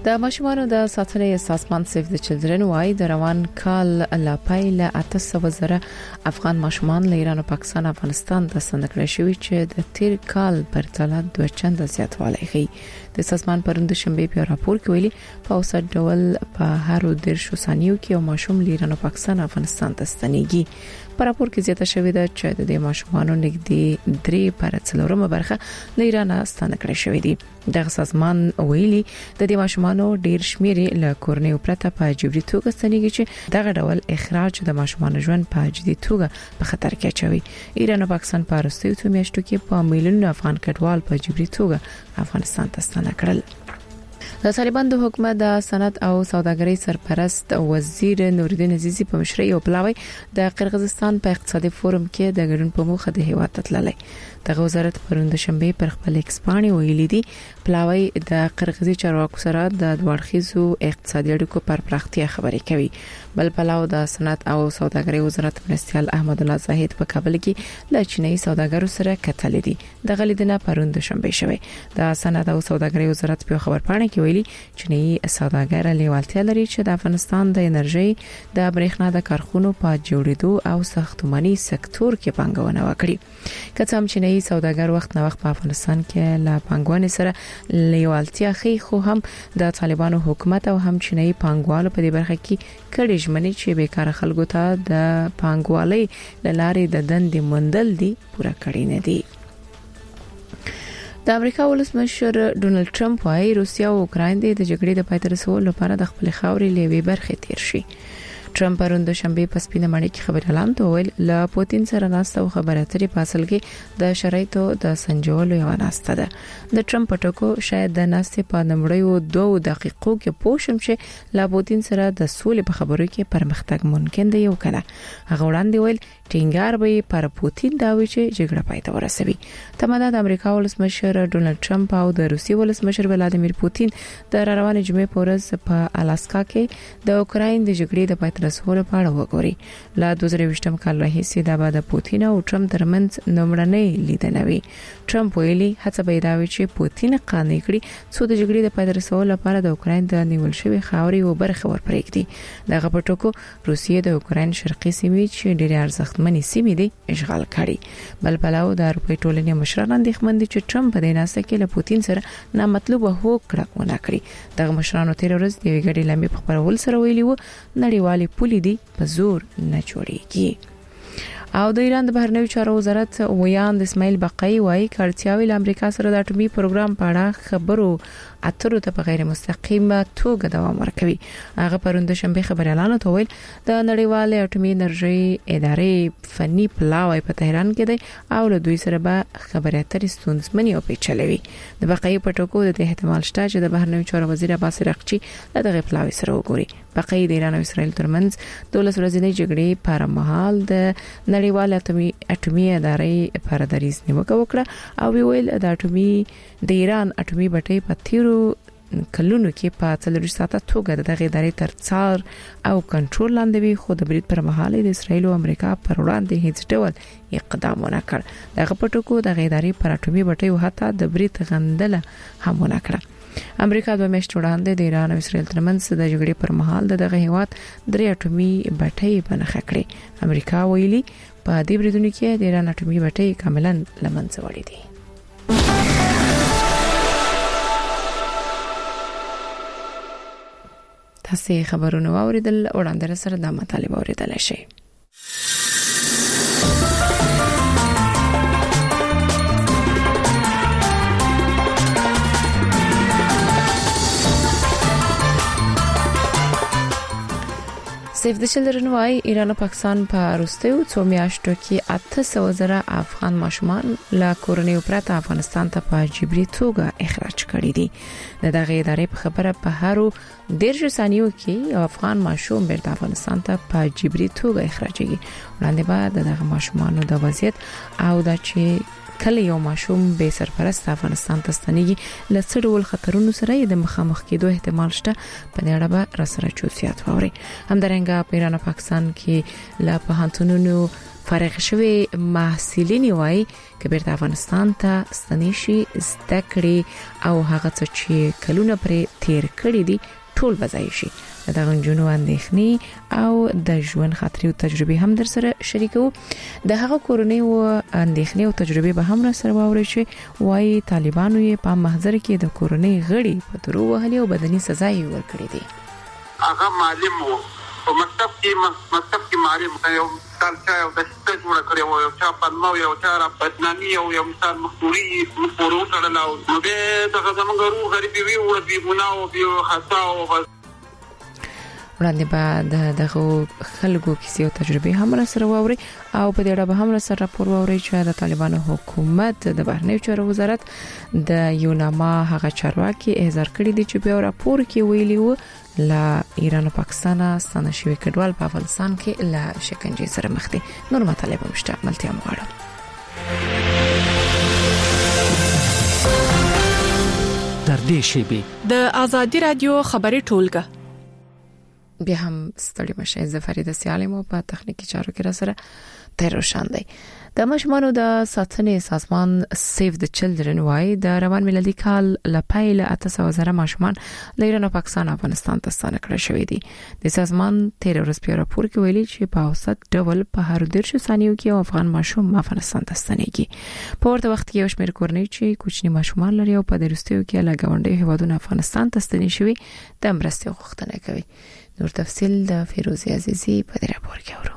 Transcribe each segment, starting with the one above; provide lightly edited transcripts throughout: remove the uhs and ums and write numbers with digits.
د ماشومانو د ساتنې سازمان سیف د چلډرن وايي د روان کال لا پیل 800 زره افغان ماشومان له ایران او پاکستان افغانستان ته ستنکړل شوی چې د تیر کال پر پرتله دوه چنده زیاتوالی ښیي. د سازمان پروند شنبه په راپور کې ویلي په اوسط ډول په هر 10 ثانیو کې یو ماشوم له ایران او پاکستان افغانستان ته ستنېږي. په راپور کې زیاته شوې ده چې د ماشومانو نږدې 3/4 برخه له ایران ستنکړل شوې دي. د سازمان ویلي د دې ماشومانو ډیر شمیر له کورنۍ پرته په جبري توګه ستنېږي چې دغه ډول اخراج د ماشومانو ژوند په جدي توګه په خطر کې اچوي. ایران او پاکستان په وروستیو 2 میاشتو کې په میلیونونو افغان کډوال په جبري توګه افغانستان ته ستنکړل. د طالبان د حکومت د صنعت او سوداګرۍ سرپرست وزیر نورالدین عزیزی په مشرۍ او پلاوی د قرغیزستان په اقتصادي فورم کې د ګډون په موخه د هیواد تللی. د وزارت پروند شنبه پر خپل ایکسپانی ویلي دي پلاوی د قرغیزي چارواکو سره د دوړخیزو اقتصادي اړیکو پر پراختیا خبرې کوي. بل پلاو د صنعت او سوداګرۍ وزارت مرستيال احمد الله زاهد په کابل کې له چینایي سوداګرو سره کتل دي. د غلیدنه پروند شنبه شوی. د صنعت او سوداګرۍ وزارت په خبرپاڼه کې ویلي چینایي سوداګر لیوالتیا لري چې د افغانستان د انرژي د برېښنا د کارخونو په جوړېدو او ساختماني سکتور کې پانګونه وکړي. کڅام چینایي سوداګر وخت نه وخت په افغانستان کې له پانګونې سره لیوالتیا خي خو هم د طالبانو حکومت او هم چینایي پانګوالو په دې برخه کې کړي ژمنې چې بیکاره خلکو ته د پانګوالۍ لارې د دندې مندل دي پوره کړی نه دي. د امریکا ولسمشر ډونالد ټرمپ وايي روسیا او اوکراین د جګړې د پای ته رسولو لپاره د خپل خاورې لوي برخه تیر شي. ټرمپ پروند شنبه په سپینه مړی کې خبر اعلان ویل له پوتین سره ناسته او خبرې اترې په اصل کې د شرایطو د سنجولو یو ناسته ده. د ټرمپ ټکو شاید د ناسته په نمړیو 2 دقیقو کې پوښم چې له پوتین سره د سولې په خبرو کې پرمختګ ممکن دی یو کنه. هغه وړاندې ویل ټینګار به پر پوتین دا وی چې جګړه پای ته ورسوي. تماده د امریکا ولسمشر ډونالد ټرمپ او د روسي ولسمشر ولادیمیر پوتین د روانې جمعې په ورځ په الاسکا کې د اوکراین د جګړې د پای ته رسولو په اړه وګوري. لا 2020م کال راهیسې د پوتین او ټرمپ ترمنځ نومړنۍ لیدنه وی. ټرمپ ویلي هڅه به دا وي چې پوتین قانع کړي څو د جګړې د پای ته رسولو لپاره د اوکراین د نیول شوی خاورې او برخه ورپرېږدي. دغه پټکو روسیې د اوکراین شرقي سیمې چې ډېر ارزښتمنې سیمې دي اشغال کړي. بل بلاو د اروپای ټولنې مشران اندېښمن دي چې ټرمپ په دې ناسته کې له پوتین سره نامطلوبه هوکړه ونه کړي. دغه مشرانو تیر ورځ د یوې ګډې لمبې په خبرول سره ویلي وو نړیوالې پولې دي په زور نه جوړيږي. او د ایران د بهرنیو چارو وزارت ویاند اسماعیل بقای وايي کارتیاوی له امریکا سره د اټومي پروګرام په اړه خبرو اترو ته په غیر مستقیمه توګه دوام ورکوي. هغه پروند شنبه خبر اعلان وکړ د نړیوال اټومي انرژي ادارې فني پلاوی په تهران کې دی او له دوی سره به خبرې اترې ستونزمنې او پیچلې وي. د بقای په ټکو د احتمال شته چې د بهرنیو چارو وزیر عباس رقچی دغه پلاوی سره وګوري. بقای د ایران او اسرائیل ترمنځ 12 ورځې جګړې پر مهال د نړیوال اټومي ادارې پر دریز نیوکه وکړه او ویل د ایران اټومي بټۍ په تیرو کلونو کې په 4 ساعته توګه دغه ادارې تر څار او کنټرول لاندې وي خو د برید پر مهال د اسرائیل او امریکا پر وړاندې هیڅ ډول اقدام ونه کړ. دغه پټکو د ادارې پر اټومي بټۍ او حتی د برید غندله هم ونه کړه. امریکا 2 میاشتې وړاندې د ایران او اسرائیل ترمنځ د جګړې پر مهال دغه هیواد 3 اټومي بټۍ بنخښه کړې. امریکا ویلي په دې بریدونو کې د ایران اټومي بټۍ کاملاً لمنځه وړي دي. تاسو خبرونه واوریدل وړاندې سره د مطالبه اوریدل شي. سیف د چلډرن وايي ایران او پاکستان په وروستیو 2 میاشتو کې 800 زره افغان ماشومان له کورنۍ پرته افغانستان ته په جبري توګه اخراج کړي دي. دغه ادارې په خبره په هرو 10 ثانیو کې افغان ماشوم بیرته افغانستان ته په جبري توګه اخراجيږي. وړاندې بعد دغه ماشومانو د وضعیت او د چې کله یو ماشوم به سرپرست افغانستان ته ستنېږي لڅ ډول خطرونو سره د مخامخ کېدو احتمال شته. په دې اړه به را سره چوسیات ووري. همدارنګه څنګه په ایران او پاکستان کې لا پوهنتونونو فارغ شوی محصلین وای چې بیرته افغانستان ته ستنې شي زده کړي او هغه څه چې کلونه پرې تیر کړی دي ټول بځای شي. دا غنجونو اندېښنې او د ژوند خاطري او تجربه هم در سره شریکو. د هغه کورنۍ او اندېښنې او تجربه به هم سره واوري چې وای طالبانو یې په محضر کې د کورنۍ غړي په درو وهلي او بدني سزا یې ورکړې دي. هغه معلم وو په مکتب کې معلم یو مثال چا یو د څه جوړ کړی و، یو چا پدمو، یو چا را بدنامي او یو مثال مخوري مخورو سره لاو نو به دغه زمونږ روح غریبي وی او بي ګناه او بي خطا او وړاندې بعد دغه خلکو کیسې او تجربه هم سره واوري او په دې اړه به هم سره راپور واوري چې د طالبانو حکومت د بهرنیو چارو وزارت د یوناما هغه چارواکي احضار کړی دي چې په راپور کې ویلي وو لا ایران او پاکستان ستنه شوی کډوال په افغانستان کې لا شکنجه سره مخ دي. نور مطالب مشتاق ملتیا مغواړم. در دې شیبه د ازادي رادیو خبري ټولګه بیا هم ستړي مشه. زه فریده سیالم په تخنیکی چارو کې را سره تیر روشن دی. د ماشومانو د ساتنې سازمان سیو د چلډرن وای د روان ملي کال لپاره له 800 زره ماشومان له ایران او پاکستان افغانستان ته ستانه کړل شوې دي. د سازمان تیر ورځ په راپور کې ویلي چې په اوسط ډول په هر 10 ثانیو کې افغان ماشوم افغانستان ته ستنېږي. په ورته وخت کې یو شمېر کورنۍ چې کوچني ماشومان لري او په درستیو کې له گاونډي هیوادونو افغانستان ته ستنې شوي د مرستې غوښتنه کوي. نور تفصیل د فیروزي عزیزی په دې راپور کې اورو.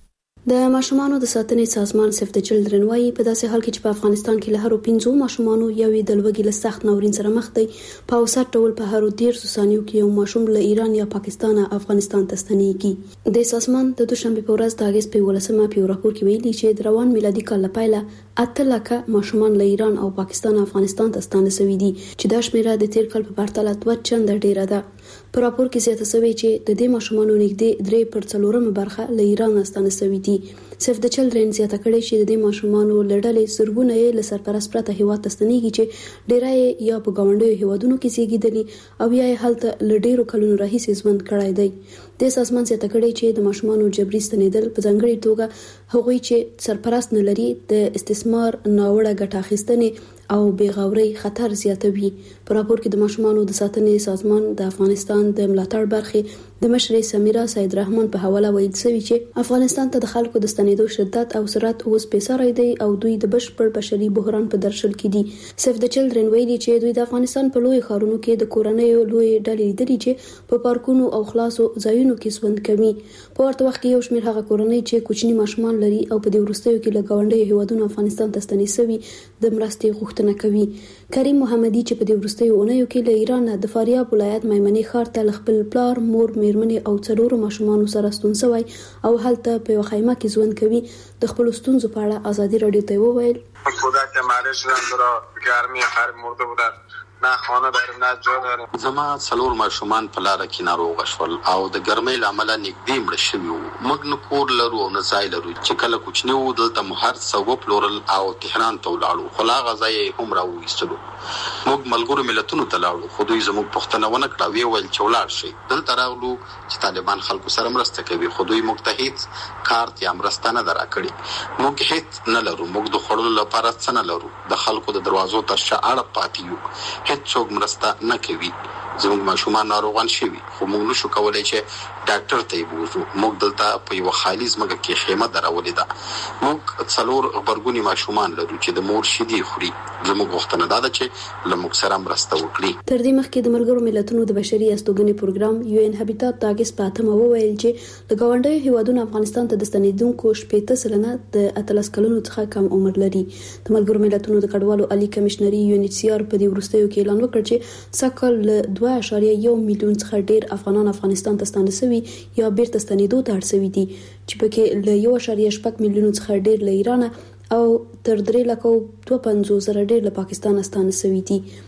د ماشومانو د ساتنې سازمان سیف د چلډرن وايي په داسې حال کې چې په افغانستان کې له هر 15 ماشومانو یوې د لوګي له سخت ناورین سره مخ دي، په اوسط ډول په هر 10 ثانیو کې یو ماشوم له ایران یا پاکستان افغانستان ته ستنېږي. د سازمان د دوشنبه په ورځ د اگست په 18مه په راپور کې ویلي چې د روان میلادي کال لپاره 8 لکه ماشومان له ایران او پاکستان افغانستان ته ستانه شوي دي چې دا شمیره د تیر کال په پرتله 2 چنده ډیره ده. په راپور کې زیاته شوی چې د دې ماشومانو نږدې 3/4 برخه له ایران ستانه شوي دي. سیف د چلډرن زیاته کړي چې د دې ماشومانو لړلې سرګونه یې له سرپرست پرته هیواد ته ستنېږي چې ډیرای یا په گاونډیو هیوادونو کې زیږیدلي او یا هلته لډیرو کلونو راهیسې ژوند کړی دی. د سازمان زیاته کړي چې د ماشومانو جبري ستنېدل په ځانګړي توګه هغوی چې سرپرست نه لري د استثمار ناوړه ګټه اخیستنې او بیغوري خطر زیاتوي. په راپور کې د ماشومانو د ساتنې سازمان د افغانستان د ملاتړ برخې د مشر سمیرا سید رحمان په حواله ویل شوی چې افغانستان ته د خلکو د ستنېدو شدت او سرعت اوس پیساره دی او دوی د بشپړ بشري بحران په درشل کې دي. سیف د چلډرن ویلي چې دوی د افغانستان په لوی ښارونو کې د کورنیو لوی ډلې لیدلې چې په پارکونو او خلاصو ځایونو کې ژوند کوي. په ورته وخت کې یو شمېر هغه کورنۍ چې کوچني ماشومان لري او په دې وروستیو کې له گاونډي هیوادونو افغانستان ته ستنې شوي د مرستې غوښتنه کوي. کریم محمدي چې په دې وروستیو اونیو کې له ایران د فاریاب ولایت میمنې ښار ته خپل پلار مور میرمنې او څلورو ماشومانو سره ستون شوی او هلته په خیمه کې ژوند کوي. د خپل ستونزو په اړه ازادي رادیو ته وویل خدا که معلش شدن را گرمی خراب مرده بودن نه خانه داریم نه جا داریم. زما څلور ماشومان په لاره کې ناروغ شول او د ګرمۍ له امله نږدې مړه شوي وو. موږ نه کور لرو او نه ځای لرو. چې کله کوچني وو دلته مو هر څه وپلورل او تهران ته ولاړو، خو لا هغه ځای یې هم راوویستلو. موږ ملګرو ملتونو ته لاړو خو دوی زموږ پوښتنه ونه کړه، ویې ویل چې ولاړ شئ. دلته راغلو چې طالبان خلکو سره مرسته کوي خو دوی موږ ته هیڅ کارت یا مرسته نه ده راکړې. موږ هیڅ نه لرو، موږ د خوړلو لپاره څه نه لرو. د خلکو د دروازو تر شا اړه پاتې یو، هیڅ مرسته نه کوي. زموږ ماشومان ناروغان شوي خو موږ نشو کولای چې ډاکټر ته یې بوزو. موږ دلته په یو خالي ځمکه کې خیمه درولې ده. موږ څلور غبرګوني ماشومان لرو چې د مور شیدې خوري. زموږ غوښتنه ده چې له موږ سره مرسته وکړي. تر دې مخکې د ملګرو ملتونو د بشري استوګنې پروګرام UN هابیټات د اگست په 8مه وویل چې د ګاونډیو هیوادونو افغانستان ته د ستنېدونکو 80% د 18 کلونو څخه کم عمر لري. د ملګرو ملتونو د کډوالو عالی کمشنري UNHCR په دې وروستیو کې اعلان وکړ چې سکل له 2.1 میلیون څخه ډیر افغانان افغانستان ته ستانه شوي یا بیرته ستنېدو ته اړ شوي دي، چې پکې له 1.8 میلیون څخه ډیر له ایران او تر 3.52 ډیر له پاکستان ستانه شوي دي.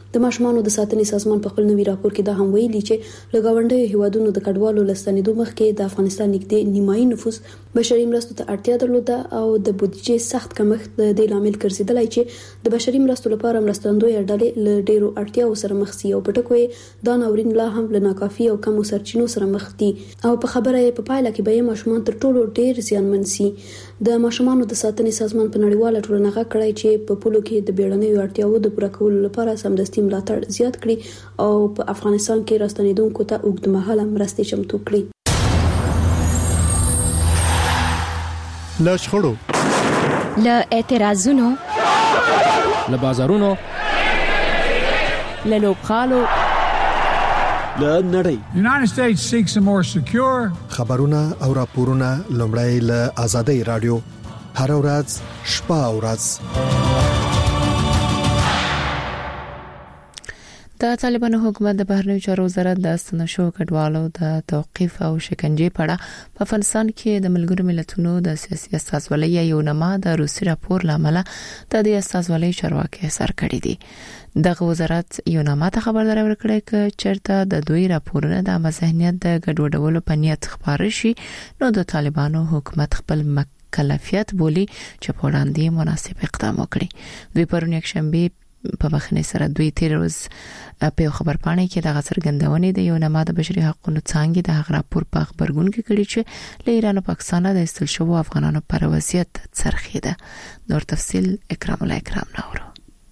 د ماشومانو د ساتنې سازمان په خپل نوي راپور کې دا هم ویلي چې له ګاونډیو هیوادونو د کډوالو لستنېدو مخکې د افغانستان نږدې نیمایي نفوس بشري مرستو ته اړتیا درلوده او د بودیجې سخت کمښت د دې لامل ګرځیدلی چې د بشري مرستو لپاره مرستندوی ډلې له ډیرو اړتیاو سره مخ سي او په ټکو یې دا ناورین لا هم له ناکافي او کمو سرچینو سره مخ دي او په خبره یې په پایله کې به ماشومان تر ټولو ډیر زیانمن سي. د ماشومانو د ساتنې سازمان په نړیواله ټولنه غږ کړی چې په پولو کې د بیړنیو اړتیاو د پوره کولو لپاره سمدستي ملاتړ زیات کړي او په افغانستان کې راستنیدونکو ته اوږدمهاله مرستې چمتو کړي. له شخړو، له اعتراضونو، له بازارونو، له لوبغالو، له نړۍ. United States seeks a more secure خبرونه او راپورونه لومړی له آزادۍ رادیو هر ورځ شپه او ورځ. د طالبانو حکومت د بهرنیو چارو وزارت د استنشو کډوالو د توقيف او شکنجې په اړه په افغانستان کې د ملګرو ملتونو د سیاسي استازولۍ یو نامه د روسي راپور لامل د دې استازولۍ چارواکي سر کړی دي. دغه وزارت یو نامه ته خبرداري ورکړه چې چرته د دوی راپورونه د مزاحمت د ګډوډولو په نیت خبر شي نو د طالبانو حکومت خپل مکلفیت بولی چې په وړاندې مناسب اقدام وکړي. دوی پرون یک شنبه په مخنی سره دوی تیر روز په خبرپاڼه کې د غسرګندونې د یو نامه د بشري حقوقو څنګه د هغ راپور په خبرګون کې کړي چې له ایران او پاکستان د استل شوو افغانانو پر وضعیت څرخیده. نور تفصيل اکرام الله اکرام نورو.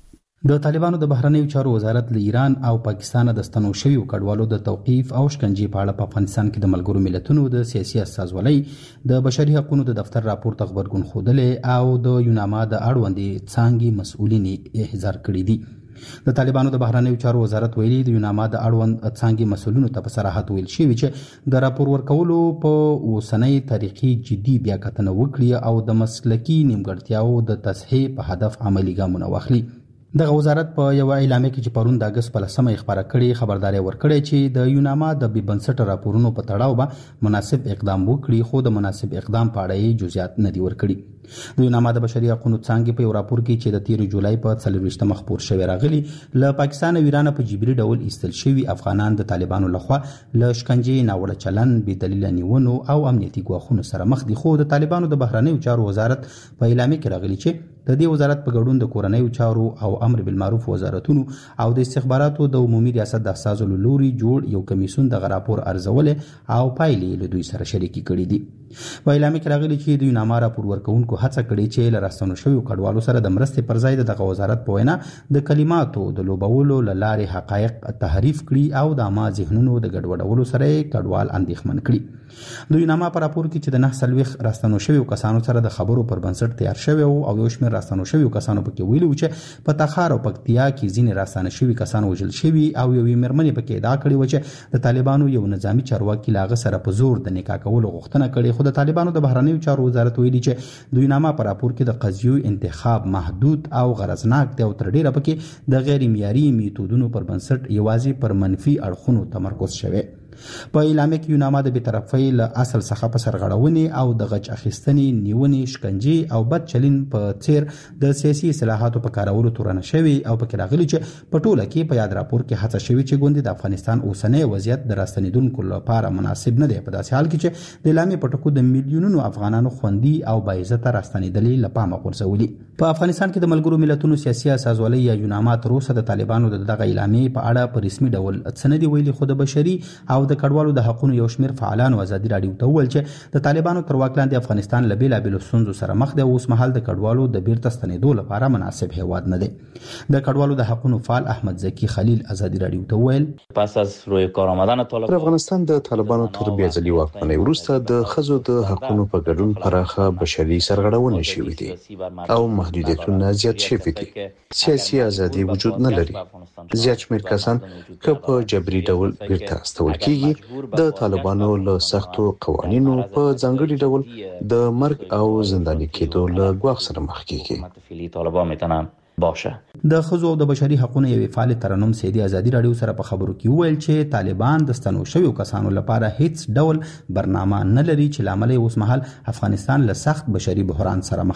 د طالبانو د بهرنیو چارو وزارت له ایران او پاکستان د ستنو شویو کډوالو د توقيف او شکنجې په اړه په افغانستان کې د ملګرو ملتونو د سیاسي استازولۍ د بشري حقوقو د دفتر راپور ته خبرګون خوده او د یوناما د اړوندې څنګه مسؤلین احضار کړی دي. د طالبانو د بهرنیو چارو وزارت ویلي د یوناما د اړوند څنګه مسؤلینو ته په صراحت ویل شوی چې د راپور ورکولو په اوسنۍ طریقې جدي بیا کتنه وکړي او د مسلکی نیمګړتیاو د تصحیح په هدف عملی ګامونه واخلي. دغه وزارت په یو اعلامیه کې چې پرون د اگست په 10مه خبره کړې خبرداري ورکړې چې د یوناما د بي بنسټ راپورونو په تړاو به مناسب اقدام وکړي خو د مناسب اقدام په اړه جزئیات نه دي ورکړي. د یوناما د بشري حقوقو څنګه په یو راپور کې چې د 13 جولای په 24 مخ شوی راغلی له پاکستان او ایران په جبري ډول ایستل شوی افغانان د طالبانو لخوا له شکنجې ناوړه چلن بې دلیل نیونو او امنیتي ګواښونو سره مخ دي. خو د طالبانو د بهرنیو چارو وزارت په اعلامیه کې راغلی چې د دې وزارت په ګډون د کورنیو چارو او امر بالمعروف وزارتونو او د استخباراتو د عمومي ریاست د اساسو لوري جوړ یو کمیسون د راپور ارزول او پایلې له دوی سره شریکي کړې دي. په اعلامیه کې راغلی چې د یوناما راپور ورکوونکو هڅه کړې چې له راستنو شویو کډوالو سره د مرستې پر ځای دغه وزارت په وینا د کلماتو د لوبولو لارې حقایق تحریف کړي او د عامه ذهنونو د ګډوډولو سره کډوال اندېښمن کړي. د یوناما په راپور کې چې د 9 راستنو شویو کسانو سره د خبرو پر بنسټ تیار شوی او یو شمېر راستنو شویو کسانو پکې ویلو چې په تخار او پکتیا کې ځینې راستنه شوی کسان وژل شوی او یو مېرمنې پکې ادعا کړې و چې د طالبانو یو نظامی چارواکي لاغه سره په زور د نکاح کولو غوښتنه کړې. خو د طالبانو د بهرنیو چارو وزارت ویلي چې د یوناما په راپور کې د قضیو انتخاب محدود او غرضناک دی او تر ډیره پکې د غیر معیاري میتودونو پر بنسټ یوازې پر منفي اړخونو تمرکز شوی. په اعلامیه کې یوناما د بی‌طرفۍ له اصل څخه په سرغړونې او د غچ اخیستنې نیونې شکنجې او بد چلین په څیر د سیاسي اصلاحاتو په کارولو تورنه شوی او پکې راغلی چې په ټوله کې په یاد راپور کې هڅه شوی چې ګوندې د افغانستان اوسنۍ وضعیت د راستنیدونکو لپاره مناسب نه دی په داسې حال کې چې د اعلامیې په ټکو د میلیونونو افغانانو خوندي او باعزته راستنیدلې لپاره غورځولي. په افغانستان کې د ملګرو ملتونو سیاسي استازولۍ یا یوناما تر اوسه د طالبانو دغه اعلامیې په اړه په رسمي ډول څه نه دی ویلي. خو د بشري او د کډوالو د حقوقو یو شمېر فعالانو ازادي راډیو ته وویل چې د طالبانو تر واک لاندې افغانستان له بېلابېلو ستونزو سره مخ دی او اوس مهال د کډوالو د بیرته ستنېدو لپاره مناسب هیواد نه دی. د کډوالو د حقوقو فعال احمد زکی خلیل ازادي راډیو ته وویل پس از روی کار آمدن طالبان پر افغانستان د طالبانو تر بیا ځلي واکمنۍ وروسته د ښځو د حقوقو په ګډون پراخه بشري سرغړونې شوې دي او محدودیتونه زیات شوي دي. سیاسي ازادي وجود نه لري. زیات شمېر کسان که په جبري ډول بیرته استول کیږي د طالبانو له سختو قوانینو په ځانګړي ډول د مرګ او زنداني کېدو له ګواښ سره مخ کیږي. طالبان میتونن باشه. د خزو او د بشري حقوقو یو فعال ترنم سیدی ازادي راډیو سره په خبرو کې ویل چې طالبان د ستنو شویو کسانو لپاره هیڅ ډول برنامه نه لري چې لامل اوس مهال افغانستان له سخت بشري بحران سره مخ دی.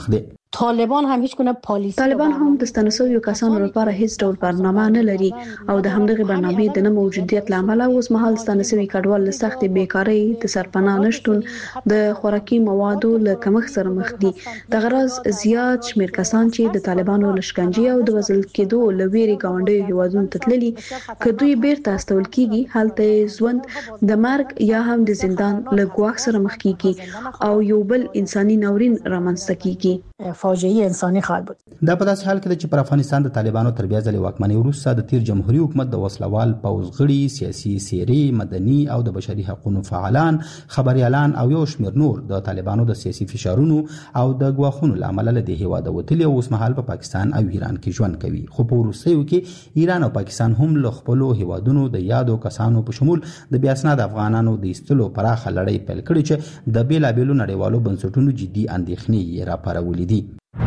طالبان هم هیڅ گونه پالیسی طالبان هم د ستنسویو کسانو لپاره هیڅ ډول برنامه نه لري او د همدغه برنامې د نه موجودیت لامل اوس مهال ستنسوي کډوال له سختې بیکاری د سرپناه نشټون د خوراکي موادو له کمښت سره مخ دي. د غرض زیات شمیر کسان چې د طالبانو لشکنجې او د وزل کېدو لويري گاونډي هیوادونو تتللي کدوې بیرته استول کیږي هلته ژوند د مرګ یا هم د زندان له ګواښ سره مخ کیږي او یو بل انساني ناورین رامنځته کیږي. فاجعه انساني خواهد بود. دا په داسې حال کې چې پر افغانستان د طالبانو تر بیا ځلې واکمنۍ وروسته د تیر جمهوریت حکومت د وسلوال پوځ غړي، سیاسي څیرې، مدني او د بشري حقوقو فعالان، خبريالان او یو شمېر نور د طالبانو د سیاسي فشارونو او د ګواښونو لامل له هیواد وتلي او اوس مهال په پاکستان او ایران کې ژوند کوي. خو په وروستیو کې ایران او پاکستان هم له خپل هیوادونو د یادو کسانو په شمول د بیا اسناد افغانانو د ایستلو پراخه لړۍ پیل کړې چې د بیلابېلو نړیوالو بنسټونو جدي اندېښنې یې راپارولې دي.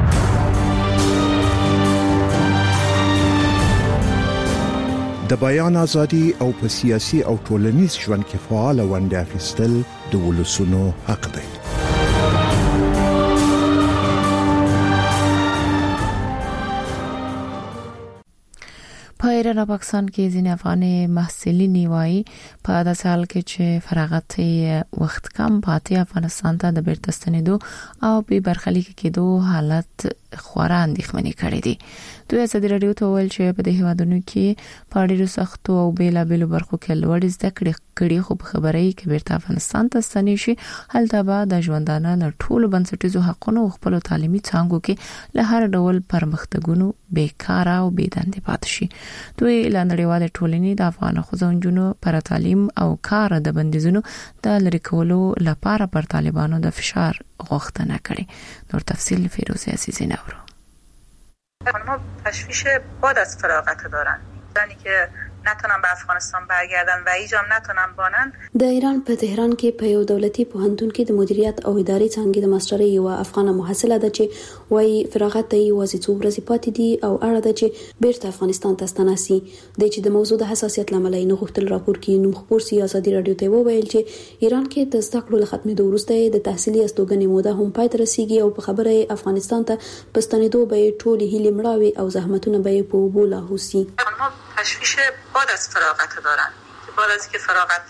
د بیان ازادي او په سیاسي او ټولنیز ژوند کې فعال ونډه اخیستل د ولسونو حق دی. په ایران او پاکستان کې ځینې افغاني محصلین وایي په داسې حال کې چې فراغت وخت کم پاتې افغانستان ته د بیرته ستنېدو او به برخلیک کېدو حالت خورا اندېښمنې کړې دي. دوی ازادي رادیو ته ویل چې په دې هیوادونو کې په ډېرو سختو او بیلابېلو برخو کې لوړ زده کړې خو په خبرې کې بیرته افغانستان ته ستنې شي هلته به د ژوندانه له ټولو بنسټیزو حقوقو او خپل تعلیمي څانګو کې له هر ډول پرمختګونو بیکاره او بېدندې پاتې شي. دوی له نړیوالې ټولنې د افغان ښځو پر تعلیم او کار د بندیزونو د لرې کولو لپاره پر طالبانو د فشار غوښتنه کړې. نور تفصیل فیروزه عزیزی نورو. خانم‌ها تشویش بعد از فراغت دارن، زنی که نتونن به افغانستان برگردن و ایجام نتونن بانن. د ایران په تهران کې په یو دولتي پوهنتون کې د مدیریت او ادارې څانګې د ماسترۍ یو افغان محصله ده چې وايي فراغت ته یوازې څو ورځې پاتې دي او اړه ده چې بیرته افغانستان ته ستناسي. د چې د موضوع د حساسیت لامل یې غوښتل راپور کې نوم خبر سي ازادي رادیو ته وویل چې ایران کې د زده کړو له ختمېدو وروسته د تحصیلي استوګنې موده هم پای ته رسیږي او په خبره افغانستان ته په ستنېدو به ټول هیلې مړاوي او زحمتونه به په وبو لاهوسي. تشویش بعد از فراغت دارن که بعد از که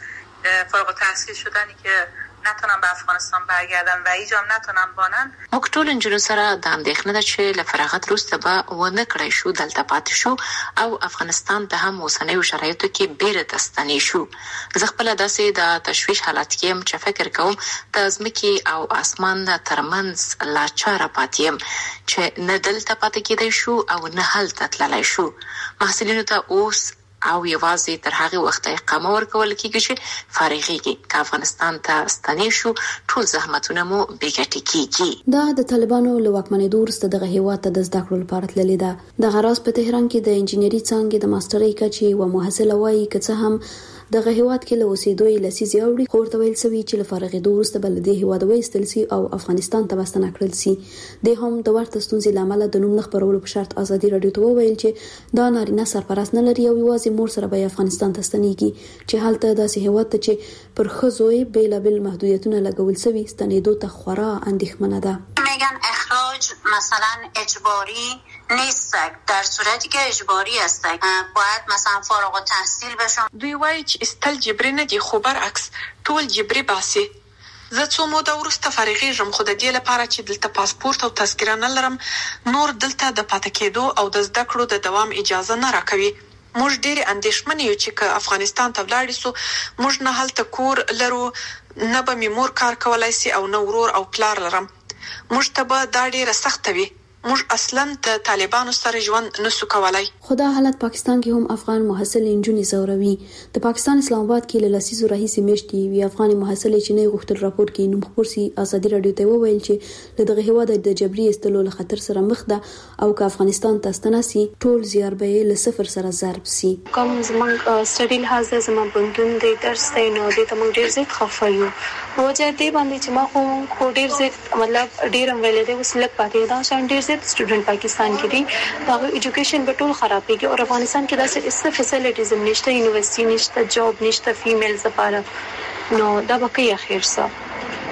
فارغ التحصیل شدنی که نتونن به افغانستان برگردن و ایجام نتونن بانن. موږ ټول انجونو سره د اندېښنې ده چې له فراغت وروسته به ونه کړای شو دلته پاتې شو او افغانستان ته هم اوسنیو شرایطو کې بیرته ستنې شو. زه خپله داسې د تشویش حالت کې یم چې فکر کوم د ځمکې او اسمان ترمنځ لاچاره پاتې یم چې نه دلته پاتې کېدای شو او نه هلته تللی شو. محصلینو ته اوس او یوازې تر هغه وخت اقامه ورکول کېږي چې فارغېږي. که افغانستان ته ستنې شو ټول زحمتونه مو بېګټې کېږي. دا د طالبانو له واکمنېدو وروسته دغه هیواد ته د زده کړو لپاره تللې ده. دغه راز په تهران کې د انجینري څانګې د ماسترۍ کچې یوه محصله وایي که څه هم دغه هیواد کې له اوسېدو یې لسیزې اوړي خو ورته ویل سوي چې له فارغېدو وروسته به له دې هیواده وایستل سي او افغانستان ته به ستنه کړل سي. دی هم د ورته ستونزې له امله د نوم نه خپرولو په شرط ازادي رادیو ته وویل چې دا نارینه سرپرست نه لري او یوازې مور سره به افغانستان ته ستنېږي چې هلته داسې هیواد ته چې پر ښځو یې بیلابېل محدودیتونه لګول سوي ستنېدو ته خورا اندېښمنه ده. میگن اخراج مثلا اجباری نیست، در صورتی که اجباری است باید مثلا فارغ التحصیل بشم. دوی وایي چې استل جبري نه دي خو برعکس ټول جبري باسي. زه څو موده وروسته فارغېږم خو د دې لپاره چې دلته پاسپورت او تذکره نه لرم نور دلته د پاتې کېدو او د زده کړو د دوام اجازه نه راکوي. موږ ډېر اندېښمن یو چې که افغانستان ته ولاړ شو موږ نه هلته کور لرو نه به مې مور کار کولای سي او نه ورور او پلار لرم. موږ ته به دا ډېره سخته وي. موږ اصلا د طالبانو سره ژوند نسو کولای. خو دا حالت پاکستان کې هم افغان محصل انجونې زوروي. د پاکستان اسلام آباد کې له لسیزو راهیسې میاشتې وی افغان محصل چې نه غوښتل راپور کې نوم خبر سي ازادي رادیو ته وویل چې له دغه هیواد د جبري استلو له خطر سره مخ ده او که افغانستان ته ستناسي ټول زیار به له صفر سره ضرب سي. کوم زمونږ سټډي لحاظ زموږ بندون د درس ته نو د تمون ډیر زیات خفه یو. وجه دې باندې چې ما خو ډیر زیات مطلب ډیر ویل دي وسلک پاتې دا شان ډیر زیات سټوډنټ پاکستان کې دي دا ایجوکیشن به ټول خرابېږي او افغانستان کې داسې اس فیسیلیټیز نشته، یونیورسيټي نشته، جاب نشته فیمیلز لپاره. نو دا به کې اخر څه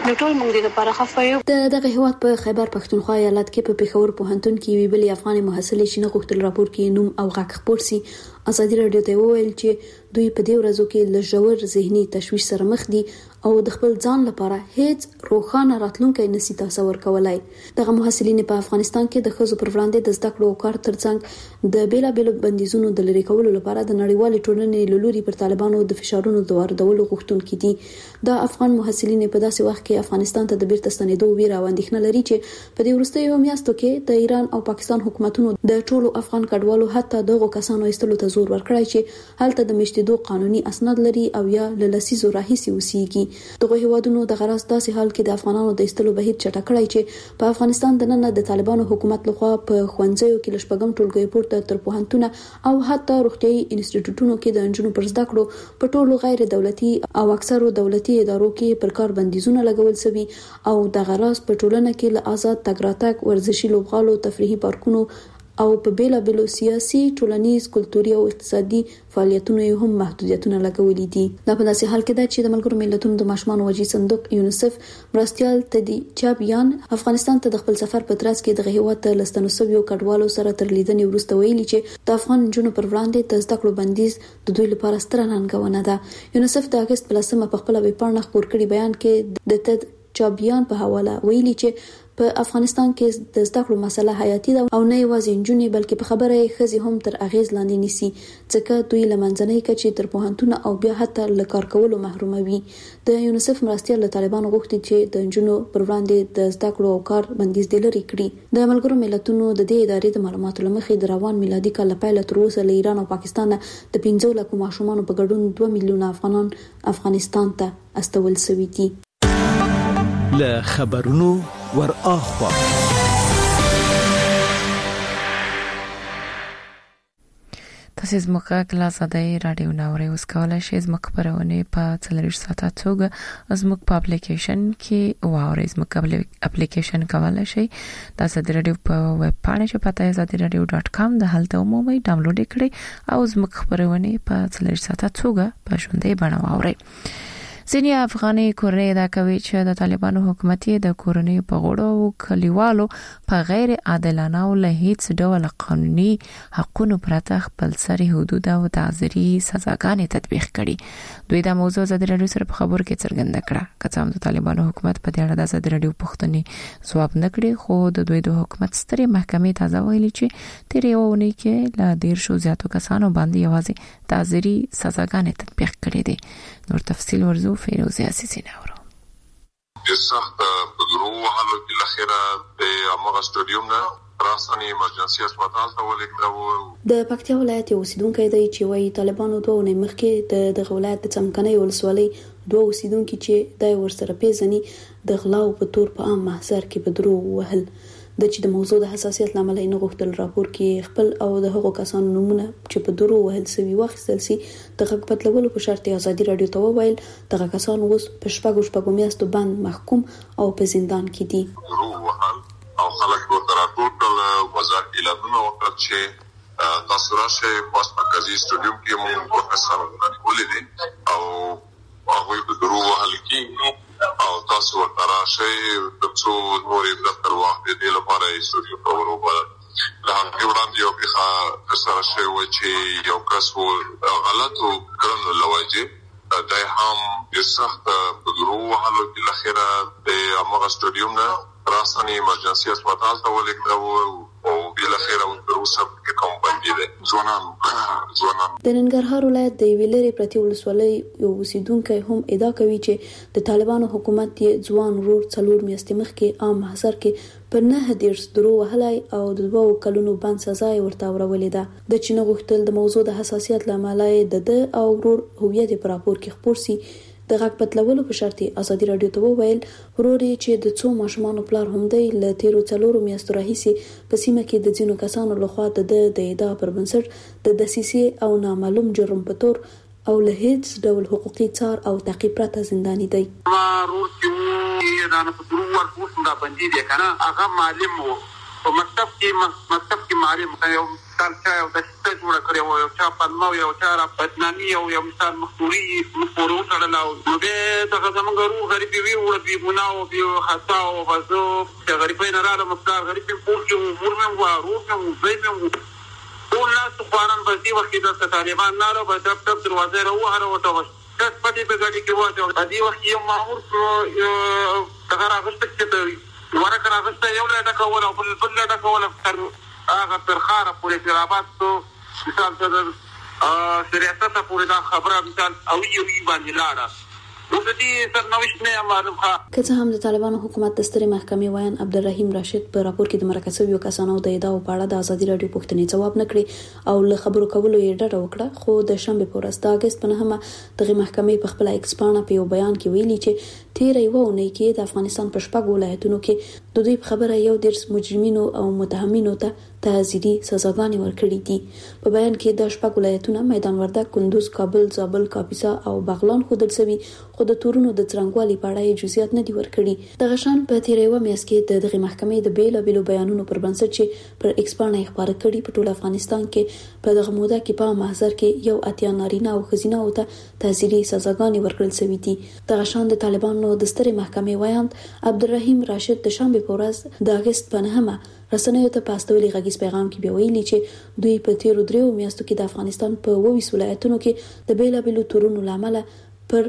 نو ټول موږ دې لپاره خفه یو. دغه هیواد په خیبر پښتونخوا ایالت کې په پېښور پوهنتون کې وی بلی افغان محصلې چې نه غوښتل راپور کې نوم او غږ خپور سي. ازادي رادیو ته وویل چې دوی په دې ورځو کې له ژور ذهني تشویش سره مخ دي او د خپل ځان لپاره هیڅ روښانه راتلونکی نشي تصور کولای. دغه محصلین په افغانستان کې د ښځو پر وړاندې د زده کړو او کار ترڅنګ د بیلابېلو بندیزونو د لرې کولو لپاره د نړیوالې ټولنې له لوري پر طالبانو د فشارونو د واردولو غوښتونکي دي. دا افغان محصلین په داسې وخت کې افغانستان ته د بیرته ستنېدو ویره او اندېښنه لري چې په دې وروستیو میاشتو کې د ایران او پاکستان حکومتونو د ټولو افغان کډوالو حتی دغه کسانو ایستلو ته زور ورکړی چې هلته د مشتیدو قانوني اسناد لري او یا له لسیزو راهیسې اوسېږي. دغه هیوادونو د غرض داسې حال کې د افغانانو د ایستلو بهیر چټک کړی چې په افغانستان د نن د طالبانو حکومت لخوا په ښوونځیو کې له شپږم ټولګي پورته تر پوهنتونه او حتی روغتیايي انسټیټیوټونو کې د انجونو پر زده کړو په ټولو غیر دولتي او اکثرو دولتي ادارو کې پر کار بندیزونه لګول شوي او د غرض په ټولنه کې له آزاد تګ راتګ ورزشي لوبغالو تفریحي پارکونو او په بیلابېلو سیاسي، ټولنیز، کلتوري او اقتصادي فعالیتونو هم محدودیتونه لګولي دي. دا په داسې حال کې ده چې د ملګرو ملتونو د ماشومانو وجهي صندوق یونیسف مرستیال تدي چابیان افغانستان ته د خپل سفر په ترڅ کې د هیواد د لستنو سویو کډوالو سره تر لیدنې وروسته ویلي چې د افغان جنونو پر وړاندې د زده کړو بندیز د دوی لپاره ستره ننګونه ده. یونیسف د اگست په 10 په خپل ویبپاڼه خپور کړي بیان کې د تد چابیان په حواله ویلي چې په افغانستان کې د زده کړو مسله حیاتي ده او نه یوازې نجونې بلکې په خبره یې ښځې هم تر اغیز لاندې نیسي ځکه دوی له منځنۍ کچې تر پوهنتونه او بیا حتی له کار کولو محروموي. د یونیسف مرستیال له طالبانو غوښتي چې د نجونو پر وړاندې د زده کړو او کار بندیز دې لرې کړي. د ملګرو ملتونو د دې ادارې د معلوماتو لمخې د روان میلادي کال پیل تر اوسه له ایران او پاکستان د 15 لک ماشومان په ګډون 2 میلیونه افغانان افغانستان ته استول شوي دي. له خبرونو ور اخوا تاسو زموږه کلاس د رادیو ناوړې اوس کولای شئ زموږ خبرونه په 40 ساعته توګه زموږ په اپلیکیشن کې واورئ. زموږ اپلیکیشن کولای شئ تاسو د رادیو په ویب پاڼه چې پته azadiradio.com د هلته عمومي ډاونلوډ کړئ او زموږ خبرونه په 40 ساعته توګه په ژوندۍ بڼه واورئ. ځینې افغاني کورنۍ دا کوي چې د طالبانو حکومت د کورنۍ په غړو او کلیوالو په غیر عادلانه او له هیڅ ډول قانوني حقونو پرته خپل سري حدود او تعزیري سزاګانې تطبیق کړي. دوی دا موضوع د رادیو سره په خبرو کې څرګنده کړه. که څه هم د طالبانو حکومت په دې اړه د رادیو پوښتنې ځواب نه کړي خو د دوی د حکومت سترې محکمې تازه ویلي چې تیرې اونۍ کې له 10 زیاتو کسانو باندې یوازې تعزیري سزاګانې تطبیق کړي دي. نور تفصیل ورزو فیروزی عزیزی نورو. سخت بدرو حالو کې لخيره د امغه سټډیوم نه راسنی ایمرجنسي هسپتال ته ولېږدو. د پکتیا ولایت اوسیدونکو دی چې وایي طالبانو دوه ونې مخکې د ولایت د څمکنۍ ولسوالۍ دوه اوسیدونکو چې د ورسره پیژني د غلاو په تور په عام محضر کې بدرو وهل د چې د موضوع د حساسیت لامل نه غوښتل راپور کې خپل او د هغو کسانو نمونه چې په درو وهل سوي واخیستل سي د غږ بدلولو په شرط ازادي رادیو ته وویل دغه کسان اوس په شپږو میاشتو باندې محکوم او په زندان کې دي او خلک ورته راټول وزارت اعلانونه وکړ چې تاسو راشه پاس مرکزی سټډیوم کې موږ په کسانو ولیدل او هغه په درو وهل کې او تاسو ورته راشه د څو نورې دفتر واخلې د لپاره سټډیو په وروبره له هغه وړاندې یو ښه سره شوی و چې یو کس غلطو کړنو لوجه د هم د سخت بدرو وهلو کې لخيره د امغه سټډیوم نه راسنی ایمرجنسي هسپتال ته ولېږدو او بل خیر او تروسه کې کوم باندې ده ځوانان د ننګرهار ولایت د ویلری پرتی ولسوالۍ یو اوسیدونکو هم ادعا کوي چې د طالبانو حکومت یې ځوان ورور څلور میاشتې مخکې عام محضر کې پر 9 درو وهلای او د 2 کلونو باندې سزا ورته ورولې ده. د چین غوښتل د موضوع د حساسیت لامل د او ورور هویت پر راپور کې خبر سي د غږ بدلولو په شرط ازادي رادیو ته وویل ورور چې د څو ماشومانو پلار هم دی ل 13 میاشتو راهیسې په سیمه کې د ځینو کسانو لخوا د ادعا پر بنسټ د دسیسې او نامعلوم جرم په تور او له هیڅ ډول حقوقي څار او تعقیب پرته زنداني دی. ورور چې نه په درو ورکوس دا باندې دی کنه هغه معلم وو په مکتب کې معلم یو کالچا او د څه جوړ کړی و یو چا پنمو یو چا را بدنامي او یو مثال مخوري مخورو سره لاو نو به دغه زمونږ روح غریبي وی او بي ګناو بي خطا او غزو چې غریبي نه رااله مقدار غریبي پورکي امور مې و روح مې زې مې ټول ناس خوانن بسي وخت د طالبان نه راو په ټپ دروازه راو هر وته تاسو پټي په ګاډي کې وځو د دې وخت یو مامور څنګه راغست چې ورکه راغست یو لا کول او بل لا کول هغه ترخاره پورې ترابات تو مثال څه سریاست پورې دا خبره مثال او یو باندې لاړه که څه هم د طالبانو حکومت د سترې محکمې وایي عبدالرحیم راشد په راپور کې د مرکزي کسانو د ادعاو په اړه د ازادي رادیو پوښتنې ځواب نکړي او له خبرو کولو یې ډډه وکړه خو د شنبه په ورځ د اگست په 9 دغه محکمې په خپل ایکس پاڼه په یو بیان کې ویلي چې تیر یو اونۍ کې د افغانستان په شپږ ولایتونو کې د دوی په خبره یو ډیر مجرمینو او متهمینو ته تعزیري سزاګانې ورکړې دي په بیان کې د شپږ ولایتونو میدان وردګ کندوز کابل زابل کاپیسا او بغلان خودل سوي خو د تورونو د څرنګوالي په اړه جزئیات نه دي ورکړي د غشان په تیر یو میاشت کې دغه محکمې د بیلابېلو بیانونو پر بنسټ چې پر ایکس پاڼه خبره کړي په ټول افغانستان کې په دغه موده کې په محضر کې یو اتیا نارینه او ښځینه او ته تعزیري سزاګانې ورکړل شوې دي د غشان د طالبانو د سترې محکمې وایاند عبدالرحیم راشد د شنبه په ورځ د اگست په 9 رسنیو ته پاستولي غږیز پیغام کې بیا ویلي چې دوی په تیرو دریو میاشتو کې د افغانستان په 22 ولایتونو کې د بیلابېلو تورونو لامل پر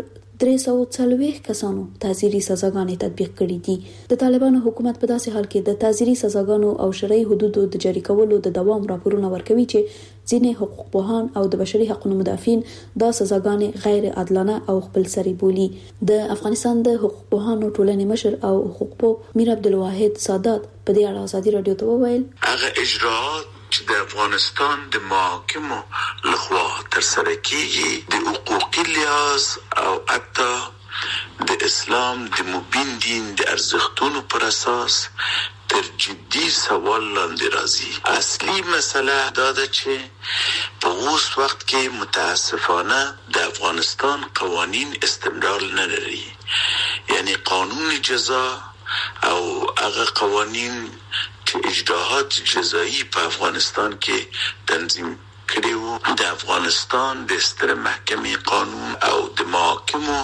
340 کسانو تعزیري سزاګانې تطبیق کړې دي د طالبانو حکومت په داسې حال کې د تعزیري سزاګانو او شرعي حدودو د جاری کولو د دوام راپورونه ورکوي چې ځینې حقوقپوهان او د بشري حقوقو مدافعین دا سزاګانې غیر عادلانه او خپلسري بولي د افغانستان د حقوقپوهانو ټولنې مشر او حقوقپوه میر عبدالواحد سادات په دې اړه ازادي رادیو ته وویل هغه اجراءات چې د افغانستان د محاکمو لخوا ترسره کیږي د حقوقي لحاظ او حتی د اسلام د مبین دین د ارزښتونو پر اساس تر جدي سوال لاندې راځي اصلي مسله دا ده چې په اوس وخت کې متاسفانه د افغانستان قوانین استمرار نه لري یعنی قانون جزا او هغه قوانین چې اجراءات جزایی په افغانستان کې تنظیم کړي وو د افغانستان د ستر محکمې قانون او د محاکمو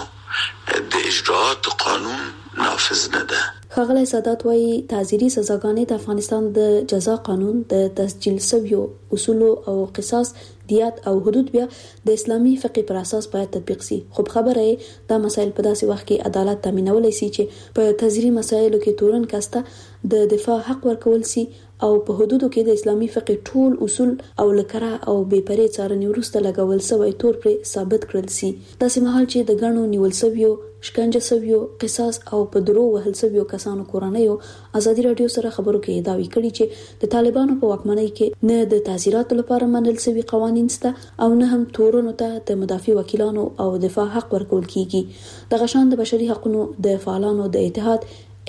د اجراءات قانون نافذ نه ده ښاغلی سادات وایي تعزیري سزاګانې د افغانستان د جزا قانون د تسجیل شویو اصول او قصاص دیات او حدود بیا د اسلامي فقه پر اساس باید تطبیق شي خو خبره دا مسایل په داسې وخت کې عدالت تامینولای شي چې په تعزیري مسایلو کې تورن کاسته د دفاع حق ورکول شي او په حدودو کې د اسلامي فقه ټول اصول او لکره او بې پرې څارنې وروسته لګول شوی تور پر ثابت کړل شي داسې مهال چې د غنو نیول شویو شکنجه شویو قصاص او په درو وهل شویو کسانو کورنیو ازادي رادیو سره خبرو کې داوی کړي چې د طالبانو په واکمنۍ کې نه د تعزیراتو لپاره منل شوی قوانین شته او نه هم تورونو ته د مدافع وکیلانو او دفاع حق ورکول کیږي د غشان د بشري حقوقو د فعالانو د اتحاد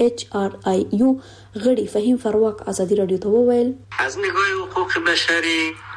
HRIU غړي فهیم فرواک ازادي رادیو ته وویل از نگاه حقوق بشری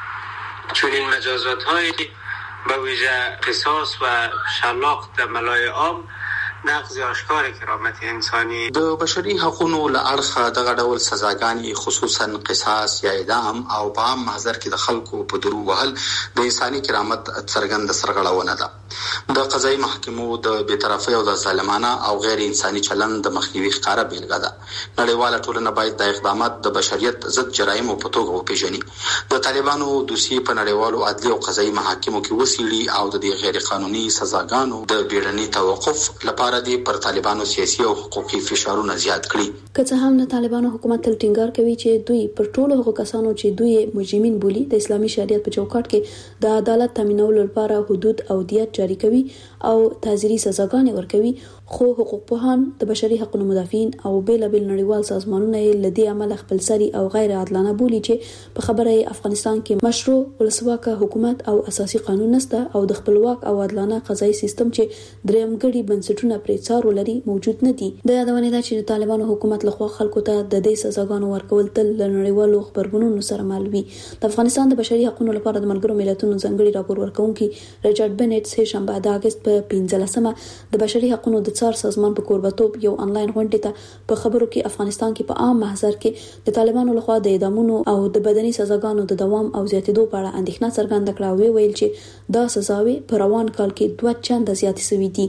چنین مجازات‌های به ویژه قصاص و شلاق عملای عام نقض آشکار کرامت انسانی د بشري حقوقو له اړخه دغه ډول سزاګانې خصوصا قصاص یا اعدام او په عام محضر کې د خلکو په درو وهل د انساني کرامت څرګند سرغړونه ده د قضایي محکمو د بی‌طرفۍ او د ظالمانه او غیر انساني چلند د مخنیوي ښکاره بیلګه ده نړیواله ټولنه باید د اقدامات د بشریت ضد جرایمو په توګه وپیژني د طالبانو دوسیې په نړیوالو عدلي او قضایي محاکمو کې وسیړي او د دې غیر قانوني سزاګانو د بیړني توقف لپاره دی پر طالبانو سیاسي او حقوقي فشارونه زیات کړي که څه هم د طالبانو حکومت تل ټینګار کوي چې دوی پر ټولو هغو کسانو چې دوی مجرمین بولي د اسلامي شریعت په چوکاټ کې د عدالت تامینولو لپاره حدود او دیت جاری کوي او تعزیري سزاګانې ورکوي خو حقوقپوهان د بشري حقوقو مدافعین او بیلابېل نړیوال سازمانونه یې لدی عمل خپلسري او غیر عادلانه بولي چې په خبره افغانستان کې مشروع ولسواکه حکومت او اساسي قانون نشته او د خپلواک او عادلانه قضایي سیستم چې درېمګړي بنسټونه پرې څارو لري موجود نه دي د یادونه ده چې د طالبانو حکومت لخوا خلکو ته د دې سزاګانو ورکول تل له نړیوالو خبرګونونو سره مل وي د افغانستان د بشري حقوقو لپاره د ملګرو ملتونو ځانګړي راپور ورکونکي ریچارډ بنټ سه شنبه د اگست په 15مه د بشري حقوقو څار سازمان په کوربتوب یو انلاین غونډه ته په خبرو کې افغانستان کې په عام محضر کې د طالبانو لخوا د اعدامونو او د بدني سزاګانو د دوام او زیاتېدو په اړه اندېښنه څرګنده کړه او ویل چې دا سزاوي په روان کال کې 2 چنده زیاتې شوې دي.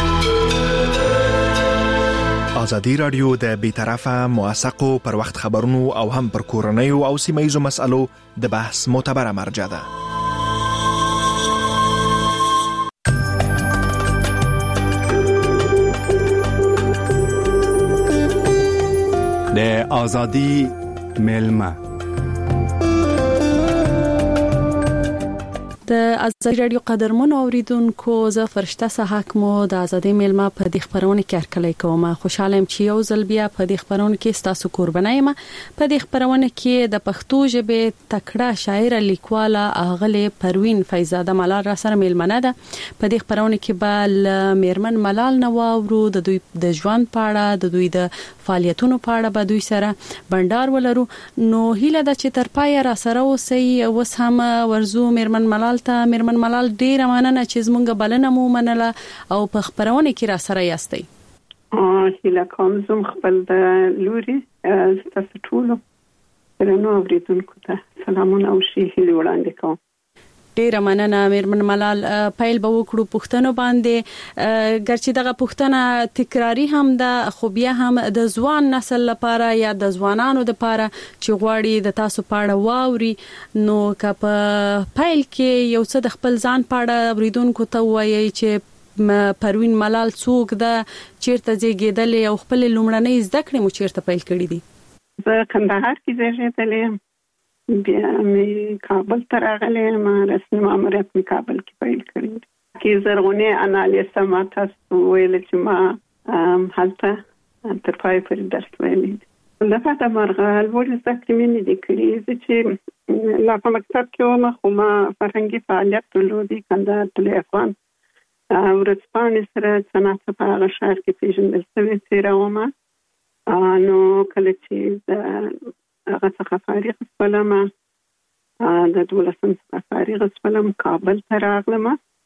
ازادي رادیو د بیطرفه موثقو پر وخت خبرونو او هم پر کورنیو او سیمه‌ییزو مسألو د بحث معتبره مرجع ده. د ازادي ملما د ازادي رادیو قدرمن اوریدونکو زه فرشته صحاک مو د ازادي ملما په دې خبرونه کې هرکلی کوم. خوشاله يم چې یو ځل بیا په دې خبرونه کې تاسو قرباني یم. په دې خبرونه کې د پښتو ژبې تکړه شاعر لیکواله اغله پروین فیضزاده ملال را سره ملمنه ده. په دې خبرونه کې به میرمن ملال نواورو د دوی د ژوند په اړه د دوی د فعالیتونو په اړه به دوی سره بندر ولرو. نو هیله ده چې تر پای را سره اوسئ. اوس هم ورزو میرمن ملال میرمن ملال ډیر مننه چې زمونږ بلنه مو منله او په خبرونه کې را سره یاستئ. هیله کوم زم خپل د لوري تاسو ټول نو اوریدونکو ته سلامونه او شي هیله وړاندې کوم. ډیر مننه میرمن ملال. پایل به وکړو پښتنو باندې ګرچې دغه پښتنه تکراری هم ده خو بیا هم د ځوان نسل لپاره یا د ځوانانو لپاره چې غواړي د تاسو پاړه واوري نو که په پایل کې یو څه د خپل ځان پاړه اوریدونکو ته وایي چې پروین ملال څوک ده چیرته زیږیدلې او خپل لومړنۍ زده کړې مو چیرته پیل کړې دي؟ زه کندهار کې زیږیدلې بیا مې کابل ته راغلم رسمي ماموریت مې کابل کې پیل کړی کې زرغونه انالیسه ما تاسو ویل چې ما هلته تر پای پورې درس ویلې لکه دا مرغه لوړ زده کړې مې نه دي کړې چې لا په مکتب کې وم خو ما فرهنګي فعالیت درلودی کندهار تل افغان ورځپاڼې سره څنګه په هغه ښار کې پیژندل شوې تیره وم نو کله چې هغه څخه فارغ شولم د 12 څخه فارغ شولم کابل ته راغلم.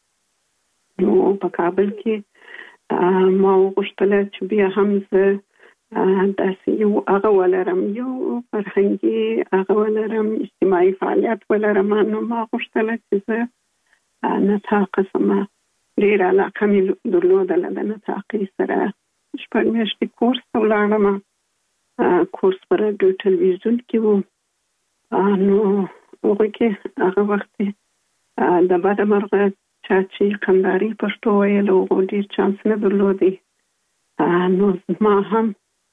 نو په کابل کې ما وغوښتل چې بیا هم زه داسې یو هغه ولرم یو فرهنګي هغه ولرم اجتماعي فعالیت ولرم. نو ما وغوښتل چې زه نطاق سم ډیر علاقه مې درلودله د نطاقي سره شپږ میاشتې کورس ته ولاړم. کورس پر رادیو ټلویزیون کې وو. نو هغه کې هغه وخت د بعد مرغه چې کندهاري پښتو ویل او ډیر چانس نه درلودي. نو ما هم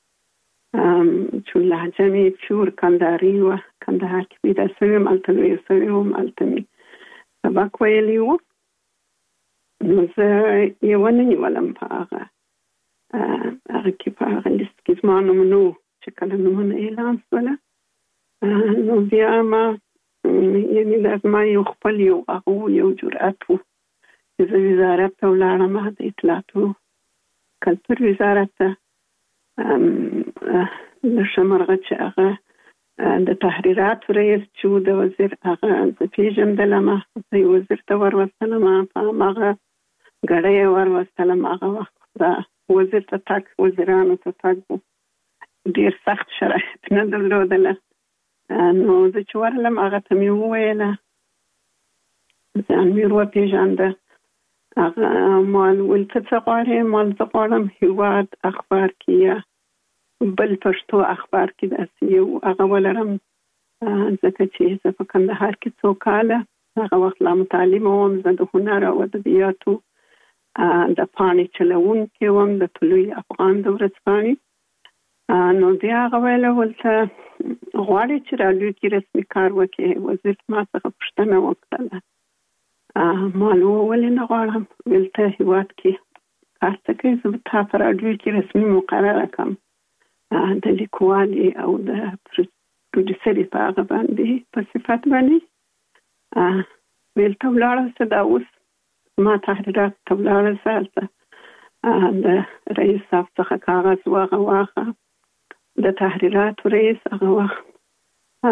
چې لهجه مې پیور کندهاري و کندهار کې پیدا شوم هلته لوی شوم هلته مې سبق ویلی و. نو زه یې ونه نیولم په هغه کې په هغه لیست کې زما نوم نه و چې کله نومونه اعلان شوله. نو بیا ما یعنې لازم یو خپل یو هغه یو جرأت و چې زه وزارت ته ولاړم د اطلاعاتو کلتور وزارت ته نشه مرغه چې هغه د تحریراتو رئیس چې د وزیر هغه زه پیژندلم زه وزیر ته ورسلم په هغه ګړی ورسلم. هغه وخت د وزیر ته تک وزیرانو ته تک ډیر سخت شرایط نه درلودله. نو زه چې ورلم هغه ته مې وویله ځان مې وپېژانده. هغه مال ول ته څه غواړې؟ مال زه غواړم هېواد اخبار کې یا بل پښتو اخبار کې داسې یو هغه ولرم ځکه چې زه په کندهار کې څو کاله هغه وخت لا متعلمه وم. زه د هنر او ادبیاتو د پاڼې چلوونکې وم د طلوع افغان د ورځپاڼې. نو بیا هغه ویله ولته غواړې چې رادیو کې رسمي کار وکړې؟ وزیر ما څخه پوښتنه وکړله. ما ولې نه غواړم؟ ولته هېواد کې کار څه کوې؟ زه به تا په رادیو کې رسمي مقرره کړم د لیکوالې او د پروډیوسرې په هغه باندې په صفت باندې. ولته ولاړه څه دا اوس ما تحریرات ته ولاړه څه د رئیس صاحب څخه کاغذ واخه د تحریرات رئیس هغه وخت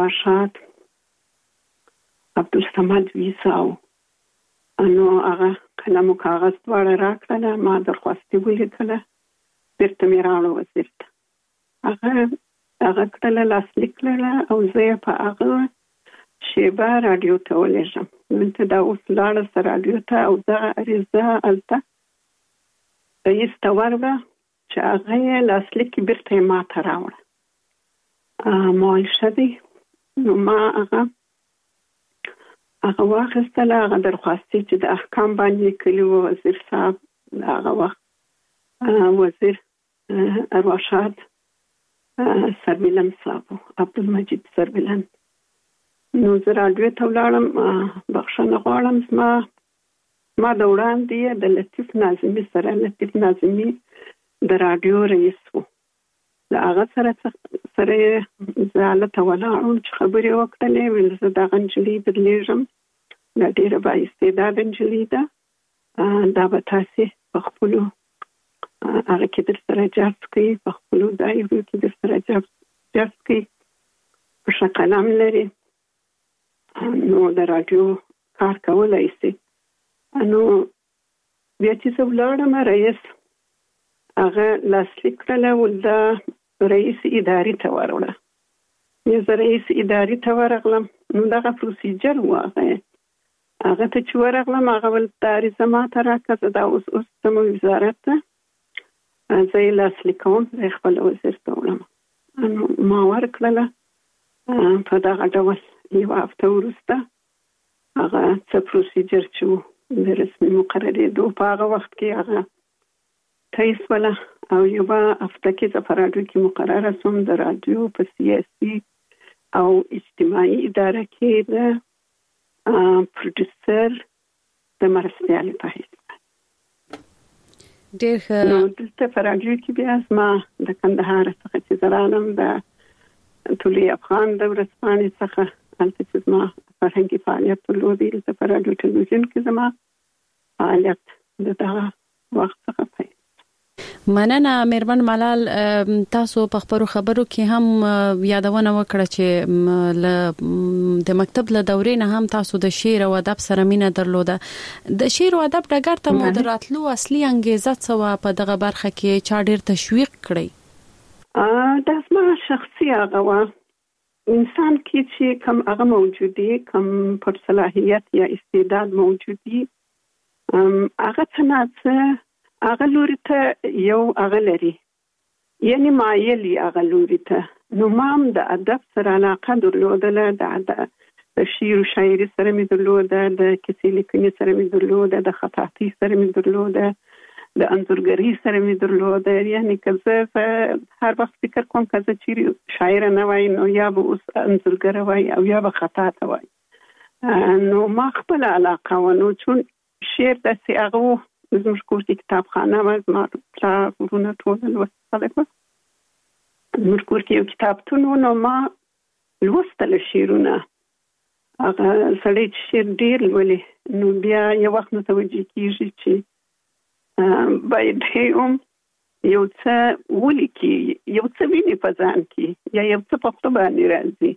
ارواښاد عبدالصمد ویساو. نو هغه قلم او کاغذ دواړه راکړل. ما درخواست ولیکله، بیرته مې راوړه وزیر ته. هغه کړله لاسلیک کړله او زه یې په هغه شیبه راډیو ته ولېږم. دلته دا اوس لاړه سه راډیو ته او دغه عریضه هلته رئیس ته ورغله چې هغه یې لاسلیک بیرته یې ما ته راوړه. ما ویل ښه دی. نو ما هغه واخیستله، هغه درخواستي چې د احکام باندې کلي و وزیر صاحب هغه وخت وزیر ارواښاد سربیلن صاحب عبدالمجید سربیلن. نو زه راډیو ته ولاړم. بخښنه غواړم، ما د وړاندې د لطیف ناظمي سره، لطیف ناظمي د راډیو رئیس و، د هغه سره زه هلته ولاړم چې خبرې وکړلې. ویل زه دغه نجلۍ درلیږم، دا ډېره بااستعداده نجلۍ ده، دا به تاسې په خپلو هغه کې در سره جذب کوي، په خپلو دایرو کې در سره جذب کوي، په ښه قلم لري، نو د راډیو کار کولی شي. نو بیا چې زه ولاړم، رئیس هغه لاسلیک کړله، دا رئیس ادارې ته ورغله. بیا زه رئیس ادارې ته ورغلم. نو دغه پروسیجر و. هغه ته چې ورغلم، هغه ول دا عریضه ما ته راکړه، زه دا اوس ځم وزارت ته، زه یې لاسلیک کوم، زه یې خپل وزیر ته وړم. نو ما ورکړله. په دغه ډول یوه هفته وروسته هغه څه پروسیجر چې و د رسمي مقررېدو په هغه وخت کې هغه طی شوله، او یوه هفته کې زه په راډیو کې مقرره شوم، د راډیو په سیاسي او اجتماعي اداره کې د پروډوسر د مرستیالې په حیث. نو دلته په راډیو کې بیا زما د کندهار څخه چې زه رالم، د طلوع افغان د ورځپاڼې څخه هلته چې زما فرهنګي فعالیت درلود، دلته په راډیو ټلویزیون کې زما فعالیت د دغه وخت څخه پیل. مننه میرمن ملال. تاسو په خبرو کې هم یادونه وکړه چې د مکتب له دورې نه هم تاسو د شعر او ادب سره مینه درلوده. د شعر او ادب ډګر ته مو د راتلو اصلي انګیزه څه وه؟ په دغه برخه کې چا ډېر تشویق کړی؟ دا زما شخصي هغه وه، انسان کې چې کم هغه موجودي، کم پر صلاحیت یا استعداد موجودي، هغه څه نه څه هغه لوري ته یو هغه لري، یعنی مایلی هغه لوري ته. نو ما هم د ادب سره علاقه درلودله، د شعر و شاعري سره مې درلوده، د کیسې لیکنې سره مې درلوده، د خطاطۍ سره مې درلوده، د انځورګرۍ سره مې درلوده. یعنی که زه هر وخت فکر کوم که زه چیرې شاعره نه وای، نو یا به اوس انځورګره وای او یا به خطاطه وای. نو ما خپل علاقه و. نو چون شعر داسې هغه و، زموږ کور کې کتابخانه وه، زما پلار ورونه ټول لوست خلک وه، زموږ کور کې یو کتابتون و. نو ما لوستله شعرونه. هغه سړی چې شعر ډېر لولي، نو بیا یو وخت متوجه کېږي چې باید هم یو څه ولیکي، یو څه ویني په ځان کې، یا یو څه په خپل باندې راځي.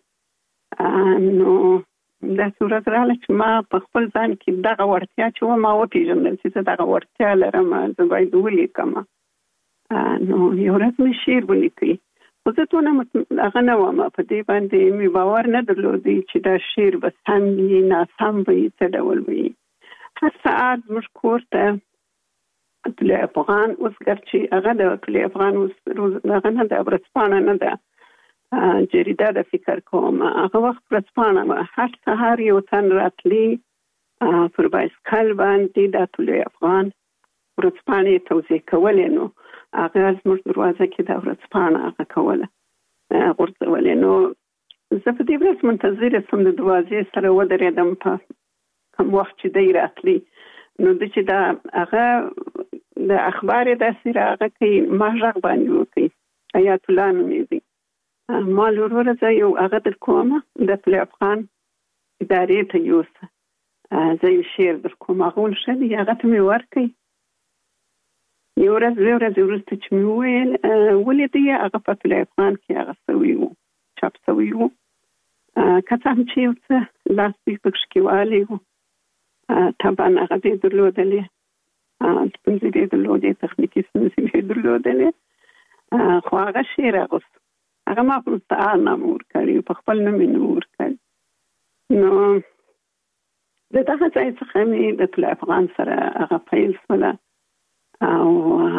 نو داسې ورځ راغله چې ما په خپل ځان کې دغه وړتیا چې وه ما وپېژندل چې زه دغه وړتیا لرم، زه باید ولیکم. نو یو ورځ مې شعر ولیکئ، خو زه دونه هغه نه وم، په دې باندې مې باور نه درلودی چې دا شعر به سم وي، ناسم به وي، څه ډول وي. هر سهار زموږ کور ته طلوع افغان، اوس ګرچې هغه د طلوع افغان اوس هغه نه ده، ورځپاڼه نه ده، جریده د فکر کوم، هغه وخت ورځپاڼه وه. هر سهار یو تن راتلی پر بایسکل باندې د طلوع افغان ورځپاڼې توزیع کولې. نو هغه زموږ دروازه کې د ورځپاڼه هغه کوله، غورځولې. نو زه په دې ورځ منتظره شوم، د دروازې سره ودرېدم په کوم وخت چې دی راتلی. نو د چې دا هغه د اخبار داسې راغه کوي، ما غږ باندې وکړي، حیات الله نومېږي. ما وروره زه یو هغه در کومه، د طلوع افغان ادارې ته یوسه، زه یو شعر در کوم. هغه ول ښه دی، هغه ته مې ورکړئ. یو ورځ دوې ورځې وروسته چې مې وویل ولیدی، هغه په طلوع افغان کې هغه سوی و، چاپ سوی و. که څه هم چې یو څه لاس دوی پکښې کې والی و، طبعا هغه دې درلودلې، ستونزې یې درلودې، تخنیکي ستونزې یې درلودلې، خو هغه شعر اغوست. هغه ما په مستعار نام ورکړی، په خپل نوم یې نه ورکړی. نو د دغه ځای څخه مې د طلوع افغان سره هغه پیل شوله او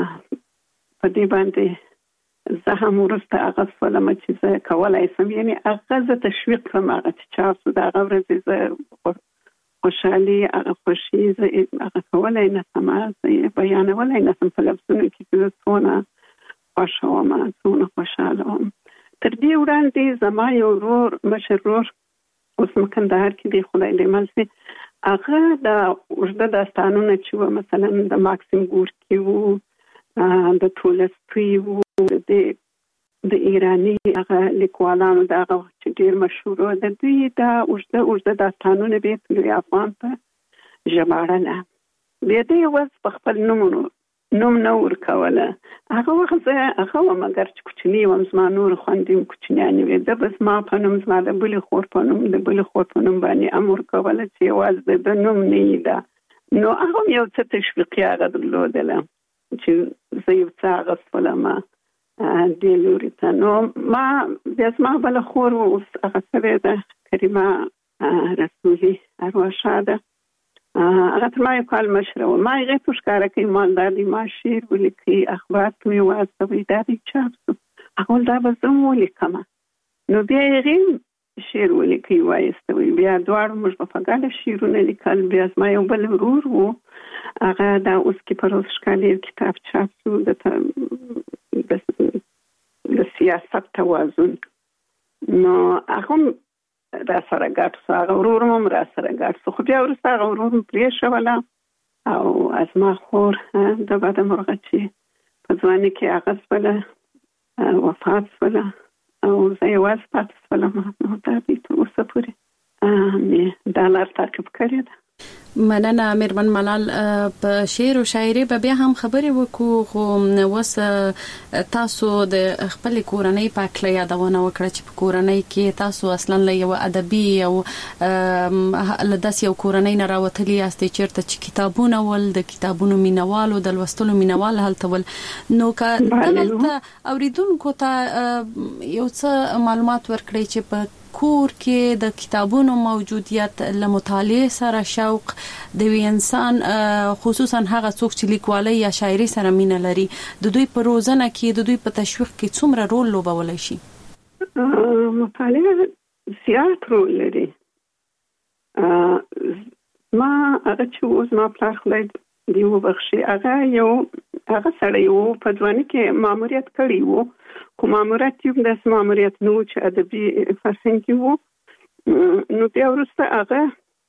په دې باندې زه هم وروسته هغه شولم چې زه کولی شم، یعنې هغه زه تشویق کړم، هغه چې چاپ شو د هغه ورځې زه خوشحالي، هغه خوښي زه هغه کولی نه شم، زه یې بیانولی نه شم په لفظونو کې چې زه څونه خوښه وم، څونه خوشحاله وم. تر دې وړاندې زما یو ورور، مشر ورور، اوس کندهار کې دی، خدای دې مل شي، هغه د اوږده داستانونه چې وو، مثلا د ماکسیم ګورکي وو، د تولستوی وو، د ایراني هغه لیکوالانو د هغه وخت چې ډېر مشهور وو، د دوی دا اوږده داستانونه به یې طلوع افغان ته ژباړله. بیا دې یوازې په خپل نوم نه ورکوله. هغه وخت زه هغه وم، اگر چې کوچني وم، زما نور خویندې هم کوچنیانې وې، ده به زما په نوم، زما د بلې خور په نوم، د بلې خور په نوم باندې هم ورکوله چې یوازې د نوم نه یې ده. نو هغه هم یو څه تشویقي هغه درلودله چې زه یو څه اغوستلم دې لوري ته. نو ما بیا زما بله خور اوس هغه شوې ده، کریمه رسولي، ارواح ښاده، هغه تر ما یو کال مشره وه. ما هغې ته ښکاره کوي مالدار دی، ما شعر ولیکي، اخبار ته مې واستوئ، دا دی چاپ شو. هغه ویل دا به زه هم ولیکمه. نو بیا هغې شعر ولیکي وایستوئ، بیا دواړو موږ به په ګډه شعرونه لیکل. بیا زما یو بل ورور و، هغه دا اوس کې په روز ښکالي کتاب چاپ شو، د سیاست توازن. نو هغه هم را سره ګډ شو، هغه ورور هم را سره ګډ شو. خو بیا وروسته هغه ورور هم پرېښوله او زما خور د بده مرغه چې په ځوانۍ کې هغه شوله، وفات شوله او زه یوازې پاتې شولم. نو دا دې تر اوسه پورې مې دا لار تعقیب کړې ده. مننه میرمن ملال. په شعر او شاعري به بیا هم خبرې وکړو، خو اوس تاسو د خپل کورنۍ په اړه یادونه وکړه چې په کورنۍ کې تاسو اصلا له یو ادبي او له داسې یو کورنۍ نه راوتلي یاستئ چیرته چې کتابونه ول، د کتابونو مینوالو، د لوستلو مینوال هلته ول. نو که دلته اوریدونکو ته یو څه معلومات ورکړئ چې په کور کې د کتابونو موجودیت له مطالعه سره شوق د انسان، خصوصا هغه څوک چې لیکوالۍ یا شاعري سره مینه لري، د دوی په روزنه کې، د دوی په تشویق کې څومره رول لوبولی شي؟ مطالعه زیات رول لري. ما هغه چې اوس ما پلار خدای دې وبخښي، هغه سړی و، په ځوانۍ کې ماموریت کړی و، خو ماموریت یو داسې ماموریت نه و چې ادبي فرهنګ کې و. نو بیا وروسته هغه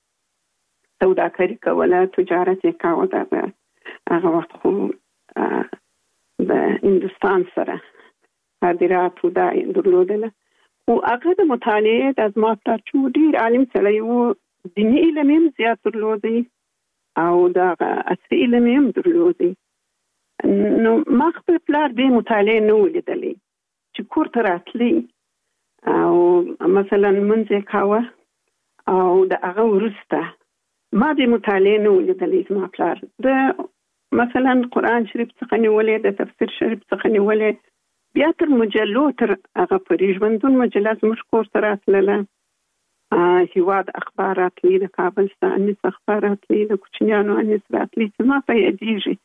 سوداګري کوله، تجارت یې کاوه. هغه وخت خو د هندوستان سره صادرات دا درلودله. خو هغه د مطالعې د زما پلار چې ډېر عالم سړی و، دیني علم هم زیات درلودی او د عصري علم هم درلودی. نو ما خپل پلار دې مطالعې نه ولیدلې چې کور ته راتلی او مثلا منځ یې کاوه او د هغه وروسته ما دې مطالعې نه ولیدلې. زما پلار د مثلا قرآن شریف څخه نیولې، د تفسیر شریف څخه نیولې، بیا تر مجلو، تر هغه پورې ژوندون مجله زموږ کور ته راتلله، هیواد اخبار راتلی، د کابل څخه انیس اخبار راتلی، د کوچنیانو انیس راتلی، چې ما په یادېږي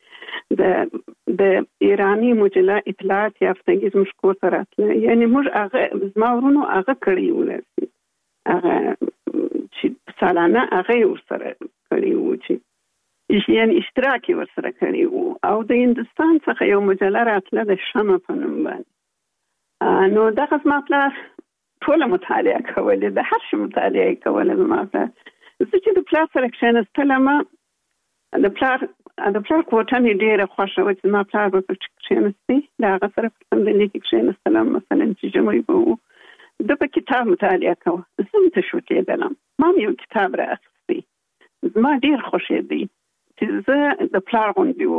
د ایرانی مجله اطلاعات یافتګي زموږ کور ته راتله. یعنې موږ هغه زما ورونو هغه کړی و، هغه چې سالانه هغه یې ورسره کړی و، چې یعنې اشتراک یې ورسره کړی و. او د هندوستان څخه یو مجله راتله د شمع په نوم باندې. نو دغه زما پلار ټوله مطالعه کولې، د هر شي مطالعه کوله. زما پلار زه چې د پلار سره کښېنستلم، د پلار کوټه مې ډېره خوښه وه چې زما پلار به پکې کښېنستی، د هغه سره په صندلۍ کې کښېنستلم. مثلا چې ژمی به و، ده په کتاب مطالعه کوه، زه هم تشویقېدلم، ما هم یو کتاب را اخیستی. زما ډېر خوښېدی چې زه د پلار غوندې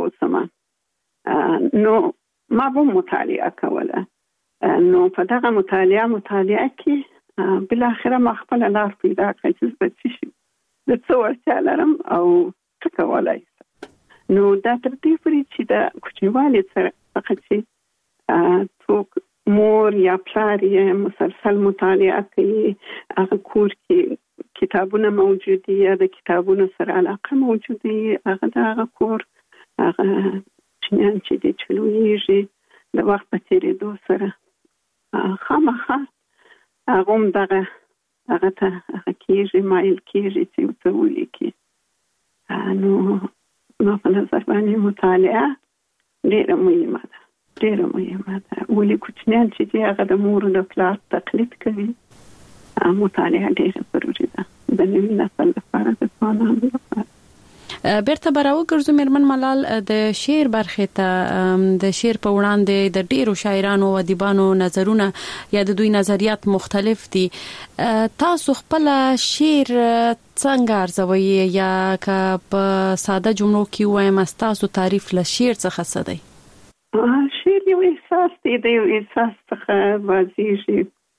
واوسم. نو ما به مطالعه کوله. نو په دغه مطالعه کې بالاخره ما خپل لار پیدا کړه چې زه څه شم، د څه وړتیا لرم او څه کولی شم. نو دا تر دې پورې چې د کوچنیوالي سره فقط چې څوک مور یا پلار یې مسلسل مطالعه کوي، هغه کور کې کتابونه موجود دي یا د کتابونو سره علاقه موجود دي، هغه د هغه کور هغه چنان چې د چلوېږي د وخت په تېرېدو سره خامخا هغه هم دغه ته هغه کېږي، مایل کېږي چې څه ولیکي. نو په نظر باندې مطالعه ډېره مهمه ده، ډېره مهمه ده. ولې کوچنیان چې دي هغه د مور او د پلار تقلید کوي، مطالعه ډېره ضروري ده د نوي نسل لپاره، د ځوانانو لپاره. بیرته براو ګرځو میرمن ملال د شعر برخه ته، د شعر په وړاندې د ډیرو شاعرانو او ادیبانو نظرونه یا د دوی نظریات مختلف دي. تاسو خپل شعر څنګه ارزوي یا که په ساده جملو کې وایم تاسو تعریف له شعر څخه څه دی؟ شعر یو احساس دی، د یو احساس څخه واضحېږي.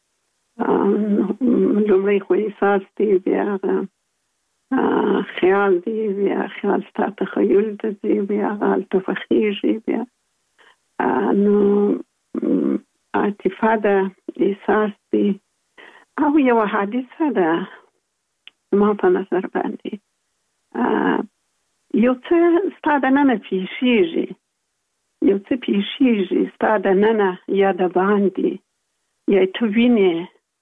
لومړی خو احساس دی، بیا خیال دی، بیا خیال ستا تخیل دی، بیا غالته فخیږي، بیا نو عاطفه ده، احساس دی، او یو حادثه ده. ما په نظر باندې یو څه ستا د ننه پیښیږي، یو څه پیښیږي ستا د ننه یا د باندې یا ته وینې،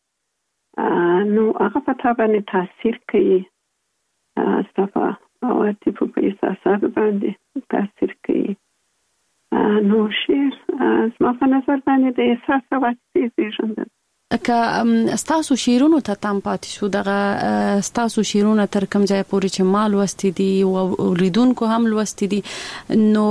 نو هغه په تا باندې تاثیر کوي، ستا په عواطفو په احساساتو باندې تاثیر کوي. نو شعر زما په نظر باندې د احساس او عاطفې زېږنده ده. که ستاسو شعرونو ته تم پاتې شو، دغه ستاسو شعرونه تر کوم ځای پورې چې ما لوستي دي او اوریدونکو هم لوستي دي، نو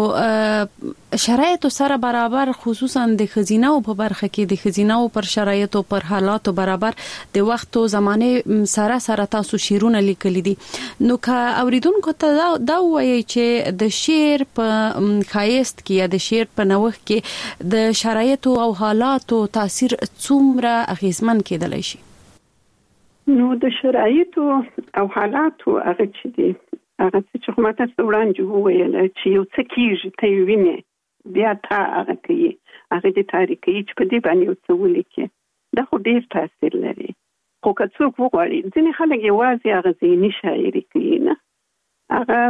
شرایطو سره برابر، خصوصا د ښځیناو په برخه کې د ښځیناو پر شرایطو پر حالاتو برابر د وخت او زمانه سره تاسو شعرونه لیکلي دي. نو که اوریدونکو ته دا وایي چې د شعر په ښایست کې یا د شعر په نوښت کې د شرایطو او حالاتو تاثیر څومره اغیزمن کېدلی شي؟ نو د شرایطو او حالاتو هغه چې دي، هغه چې خو ماته وړاندې وویل چې یو څه کېږي ته یې وینې، بیا تا هغه کوي، هغه دې تاریخي چې په دې باندې یو څه ولیکي، دا خو ډېر تاثیر لري. خو که څوک وغواړي، ځینې خلک یوازې هغه ذهني شاعري کوي، نه هغه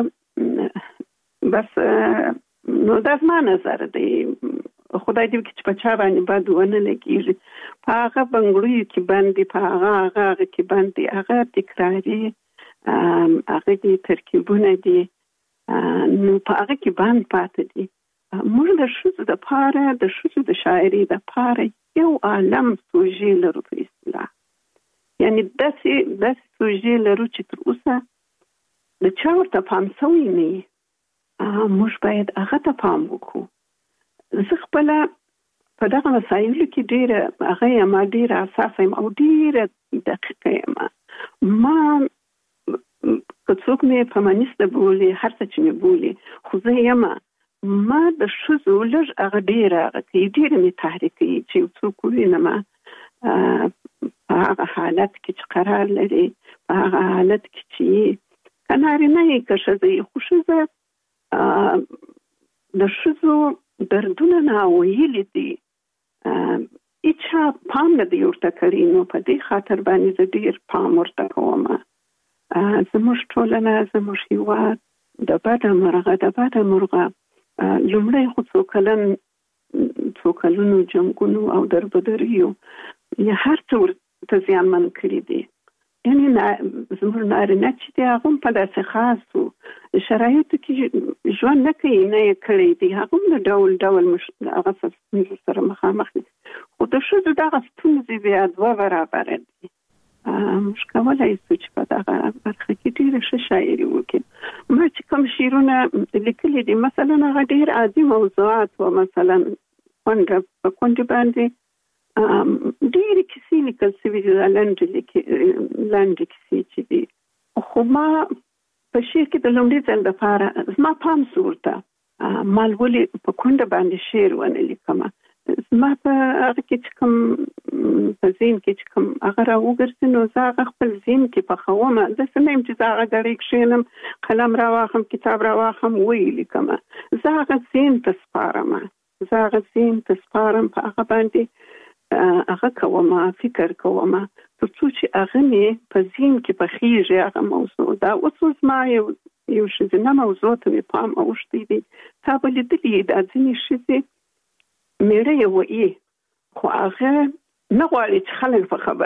بس. نو دا زما نظر دی، خدای دې وکړي چې په چا باندې بد ونه لګېږي. په هغه بنګړیو کې باندې، په هغه کې باندې هغه تکراري، هغه دې ترکیبونه دي، نو په هغه کې باندې پاتې دي. موږ د ښځو دپاره، د ښځو د شاعري دپاره یو عالم سوژې لرو په اصطلاح، یعنې داسې سوژې لرو چې تر اوسه د چا ورته پام سوی نه وي. موږ باید هغه ته پام وکړو. زه خپله په دغه مسایلو کې ډېره حساسه یم او ډېره دقیقه یم. ما که څوک مې فمینیسته بولي، هر څه چې مې بولي، خو زه یم ما د ښځو لږ هغه ډېره مې تحریکوي چې یو څوک ووینم په هغه حالت کې چې قرار لري، په هغه حالت کې چې که نارینه یې که ښځه یې، خو ښځه د ښځو دردونه ناویلي دي، هیچا پام نه دی ورته کړی. نو په دې خاطر باندې زه ډېر پام ورته کوم. زموږ ټولنه، زموږ هېواد د بده مرغه لومړی خو څو کلونو جنګونو او دربدریو یا هر څه ورته زیانمن کړي دي. یعنې زموږ نارینه چې دی هغه هم په داسې خاصو شرایطو کې ژوند نه کوي، نه یې کړی دی، هغه هم د ډول هغه ستونزو سره مخامخ دي. خو د ښځو دغه ستونزې بیا دوه برابره دي. موږ کولی شو چې په دغه برخه کې ډېره ښه شاعري وکړو. ما چې کوم شعرونه لیکلي دي، مثلا هغه ډېر عادي موضوعات و، مثلا په کونډې باندې ډېرې کیسې لیکل شوي دي، لنډې کیسې چې دي. خو ما په شعر کې د لومړي ځل دپاره زما پام سو ورته، ما ولې په کونډه باندې شعر ونه لیکمه. ما په هغه کې کوم په زین کې کوم هغه راوګرځي نو زه هغه خپل زین کې په خوامه د سمیم چې هغه غړي کښینم قلم راواخم کتاب راواخم ویل کوم زه هغه زین ته سپارم په هغه باندې هغه کومه فکر کومه ترڅو چې هغه مې په زین کې په خيږي هغه موضوع دا اوس ما یو شزنه موضوع ته پام اوشتي دي تابل دلی د ځینې شي مېره یو خو هغه نه غواړي چې خلک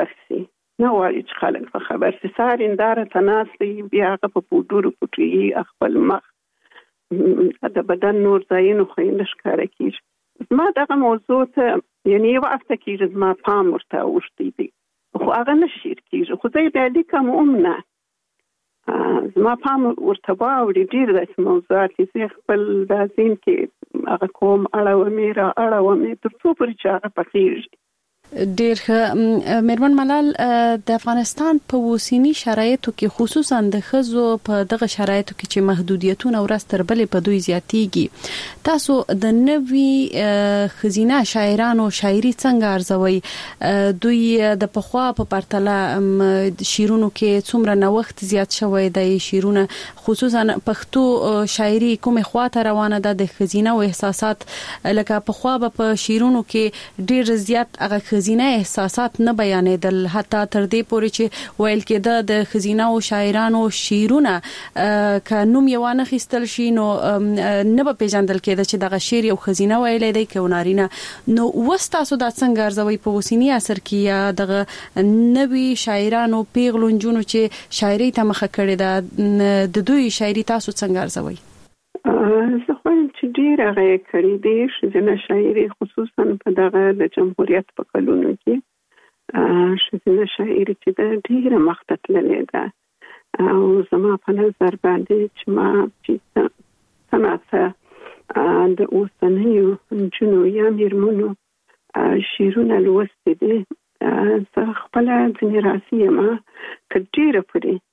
په خبر شي سارینداره تناسي بیا هغه په پودورو پټي خپل مخ د بدن نور ځایونو خو یې نشکاره کیږي ما دغه موضوع ته یعنی یو وخت کې ما پام ورته اوشتي دي خو هغه نشیر کیږي خو زه بیا لیکم نه زما پام ورته واوړي ډېر داسې موضوعات چې خپل د ذهن کې هغه کوم اړومې تر څو پورې چې هغه پخېږي ډېر ښه میرمن ملال د افغانستان په اوسنی شرایطو کې خصوصا د ښځو په دغه شرایطو کې چې محدودیتونه ورځ تر بلې په دوی زیاتېږي تاسو د نوي ښځینه شاعرانو شاعري څنګه ارزوي دوی د پخوا په پرتله شعرونو کې څومره نوښت زیات شوی دی شعرونه خصوصا پښتو شاعري کومه خواته روانه ده د ښځینه او احساسات لکه پخوا په شعرونو کې ډېر زیات هغه خزینه احساسات نه بیانېدل حتی تر دې پورې چې ویل کېده د خزینه او شاعرانو شعرونه ک نوم یو نه خستل شي نو نه به پیژندل کېده چې دغه شعر یو خزینه ویلې دی ک ونارینه نو وستاسو د څنګه ارزوي په وسینی اثر کې یا دغه نوي شاعرانو پیغلونجونو چې شاعري ته مخه کړې ده د دوی شاعري تاسو څنګه ارزوي زه خو چې ډیر هغه کړی دی شزنه شاعري خصوصا په دغه د جمهوریت په کلونو کې شزنه شاعري چې د ډیره مخته تللې ده او زما په نظر باندې چې ما چې سمعته د اوسنیو جنو یا میرمنو شیرونه لوستي دي زه خپل ځینې راسي ما تر ډیره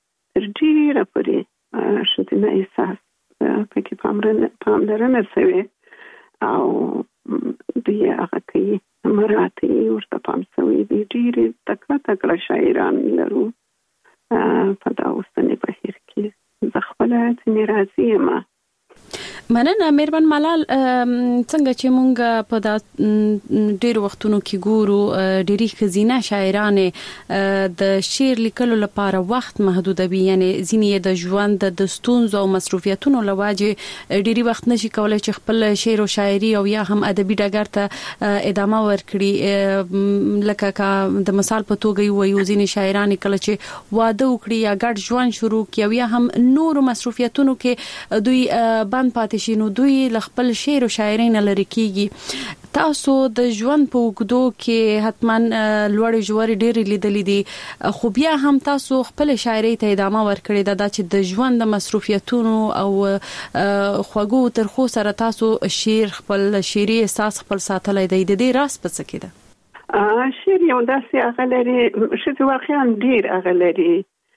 پورې شزنه احساس پکې پاملرنه شوی او دوی هغه کوي مراتي ورته پام شوی دي ډېر تکړه شاعران لرو په دا اوسنی بهیر کې زه خپل ځینې راځي ما مننه میرمن ملال څنګه چې مونږ په دا ډېر وختونو کې ګورو ډېری خزینه شاعرانې د شعر لیکلو لپاره وخت محدودوي یعنی ځینې د ژوند د ستونزو او مصروفیتونو لواجه ډېری وخت نشي کولای چې خپل شعر او شاعري او یا هم ادبي ډګر ته ادامه ورکړي لکه د مثال په توګه یو ځینې شاعران کله چې واده وکړي یا ګډ ژوند شروع کړي یا هم نور مصروفیتونو کې دوی بند پاتې شي نو دوی خپل شعر او شاعري نه لري کیږي تاسو د ژوند په وګدو کې حتما لوړ جوړ ډېر لیدلې دي خو بیا هم تاسو خپل شاعري ته ادامه ورکړی دا چې د ژوند د مصروفیتونو او خوږو ترخو سره تاسو شعر خپل شعري احساس خپل ساتلای دی د دې راز په څه کې ده شعر یو داسې هغه لري چې واقعا ډېر هغه لري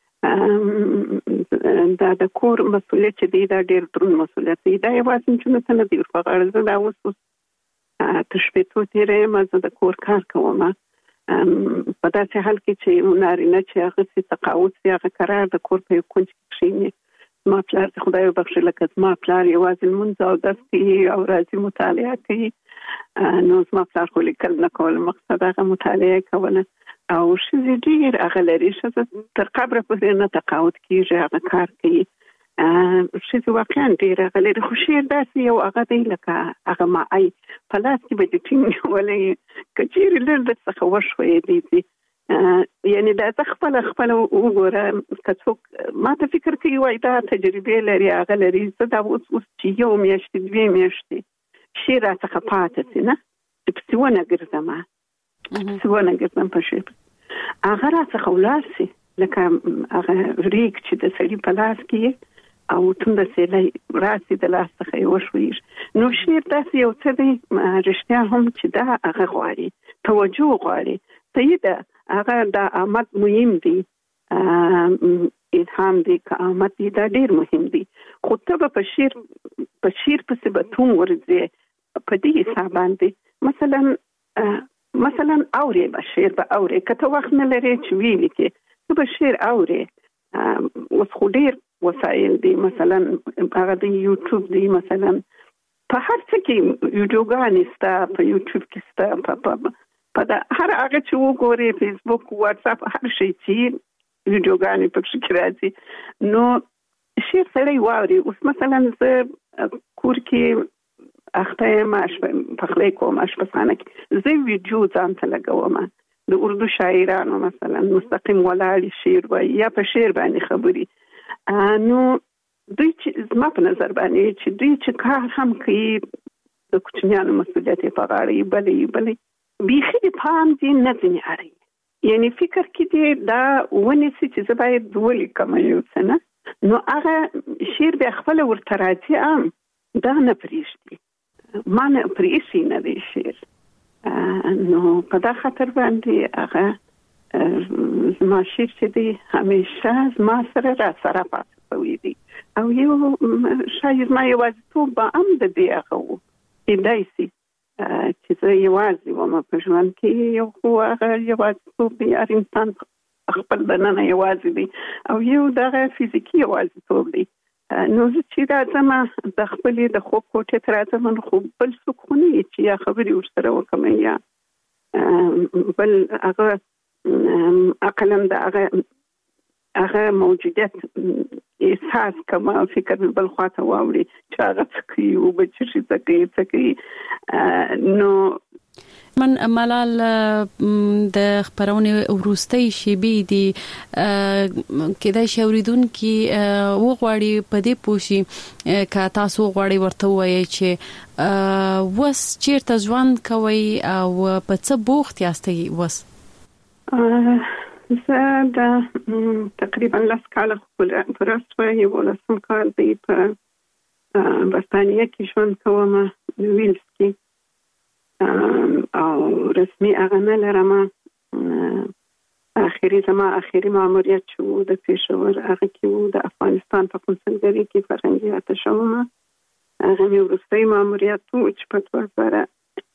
دا د کور مسؤلیت دی دا ډېر دروند مسؤلیت دی دا یوازې چې نه دی په غاړه دا اوس تشبیهو تیرې مزه د کور کار کوم په داسې حال کې چې نارینه چې هغه څه تقاعد سي هغه قرار د کور په کونج کې شي ما پلار ته خدای وبخښي لکه ما پلار یوازې المنځ او دستي او راځي مطالعه کوي نو ما پلار خو لیکل نه کول مقصد هغه مطالعه کوله او شزه ډیر هغه لري چې تر قبر پورې نه تقاعد کیږي هغه کار کوي شزه واقعا ډیر هغه لري خو شعر داسې یو هغه دی لکه هغه ما ای پلاس کې به د ټینګ ولې کچیر لر د څه وشوي دي یعنی دا خپل وګوره کڅوک ما ته فکر کوي وای دا تجربه لري هغه لري څه دا اوس چې یو میاشت دوه میاشتې شعر څخه پاتې نه چې په ونه ګرځم څونه ګرځم په شی هغه راڅخه ولاسي لکه هغه ریک چې د سړي په لاس کې او توند سیلې راسي د لاس څخه یو شوي نو شعر داسې یو څه دی رښتیا هم چې دا هغه غواړي توجه غواړي سیده هغه د آمد مهم دی الهام دی که آمد دی دا ډیر مهم دی خو ته په شعر په سبتون ورځي په دې حساب باندې مثلا مثلا اوري بشیر به اوري کته وخت نه لري چې ویلي کې ته بشیر اوري اوس خو ډیر وسایل دي مثلا هغه د یوټیوب دی مثلا په هر څه کې ویډیوګانې ستا په یوټیوب کې ستا په هر هغه چې وګوري فیسبوک واتس اپ هر شي چې ویډیوګانې پکې راځي نو شیر سره واوري اوس مثلا زه کور کې اخته ماش په خله کوم ماش په خانه کې زه ویډیو ځان ته لګوم د اردو شاعرانو مثلا مستقیم ولاړ شعر وای یا په شعر باندې خبري نو دوی چې زما په نظر باندې چې دوی چې کار هم کوي د کوچنیانو مسؤلیت په غاړه بلې بیخي پام دي نه ځنی اړي یعنی فکر کې دي دا ونی چې زه باید ولیکم یو څه نه نو هغه شعر به خپل ورته راځي دا نه پریږدي ما نه پریږدي نه دی شعر نو په دا خاطر باندې هغه زما شعر چې دی همیشه زما سره را سره پاتې وي دي او یو شاید ما یوازیتوب به هم د دې هغه و کېدای شي چې زه یوازې وم په ژوند کې یو خو هغه یوازیتوب دی هر انسان خپل دننه یوازې دی او یو دغه فزیکي یوازیتوب دی نو زه چې راځم د خپلې د خوب کوټې ته راځم نو خو بل څوک خو نه چې یا خبرې ورسره وکړم یا بل هغه عقلا د هغه موجودیت احساس کوم فکر بل خواته واوري چې هغه څه کوي او به څه کوي نو من ملال د خبرونه وروستۍ شیبې دي کله چې اوریدونکو وغواړي په دې پوښي که تاسو غواړي ورته وایي چې وس چیرته ژوند کوي او په څه بوخت یاستئ وس زه د تقریبا 10 کال پرسته یو لسم کال دی په برتانیه کې ژوند کوم ویلز کې او رسمي هغه نه لرم اخیری ماموریت شو د پېښور هغه کې وو د افغانستان په کنسولګری کې فرهنګي اتشوم هغه مې وروستي ماموریت وو چې په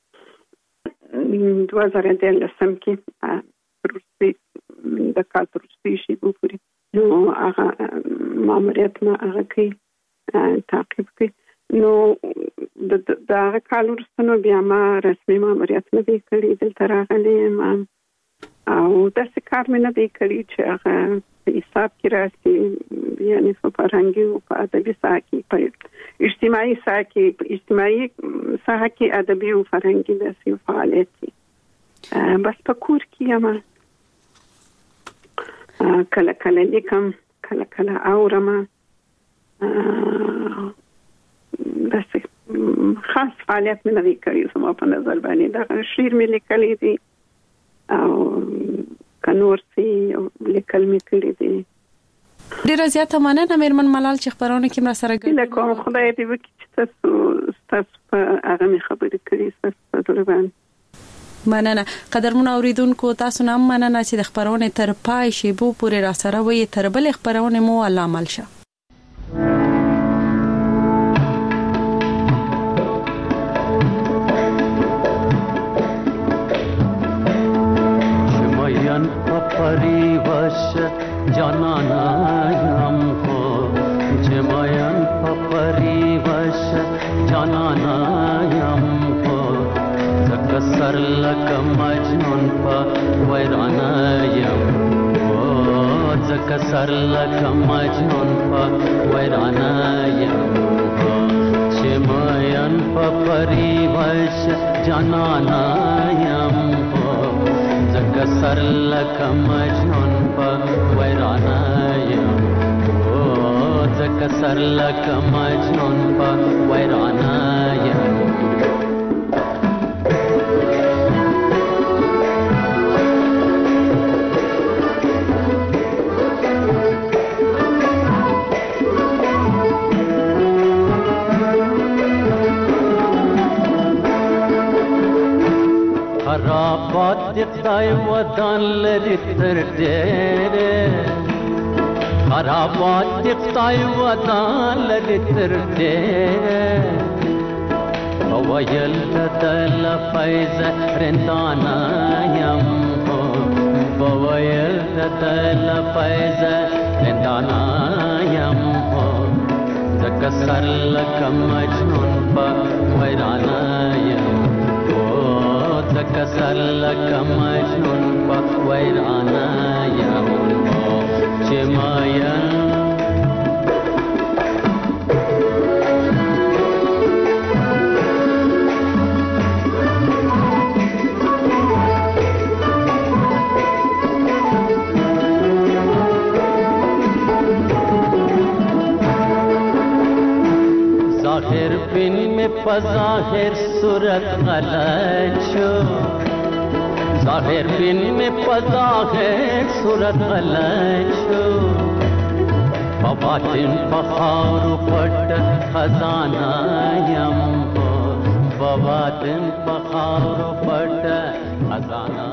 2013 کې وروستي د کال وروستي شي وګوري نو هغه ماموریت ما هغه کې تعقیب کوي نو د هغه کال وروسته بیا ما رسمي ماموریت نه دی کړی دلته راغلی یم او داسې کار مې نه دی کړی چې هغه په حساب کې راسي یعنی په فرهنګي او په ادبي ساحه کې په اجتماعي ساحه کې ادبي او فرهنګي داسې فعالیت دي بس په کور کې یم کله لیکم کله اورم داسې خاص فعالیت مې نه دی کړی زما په نظر باندې دا شعر مې لیکلی دی او کنور سي لیکل مې کړی دی ډیره زیاته مننه میرمن ملال چې خبرونه کې مر سره ګل کوم خدای دې وکړي چې تاسو په هغه مې خبرې کړې تاسو په دروغان مننه قدرمن اوریدونکو تاسو نام مننه چې د خبرونه تر پای شی بو پورې را سره وي تر بل خبرونه مو علامل شه परिवश जनानायम हो जमयन परिवश जनानायम हो जकसर लक मजनून वैरानायम हो जकसर लक मजनून वैरानायम हो जमयन परिवश जनानायम कसर लक मजनून वैरानायम हो कसर लक मजनून वैरानायम خرابات دقای ودان لري تر ډېره خرابات دقای ودان لري تر ډېره او ويل تدل فيز رندانا يمو ويل تدل فيز رندانا يمو زكسر لك مجنون بويرانا يمو زكسر لك مجنون بويرانا يمو جماين ज़ाहिर बिन में पज़ाहिर सूरत गलत शो ज़ाहिर बिन में पज़ाहिर सूरत गलत शो बबातिन बखार पट खजाना यम हो बबातिन बखार पट खजाना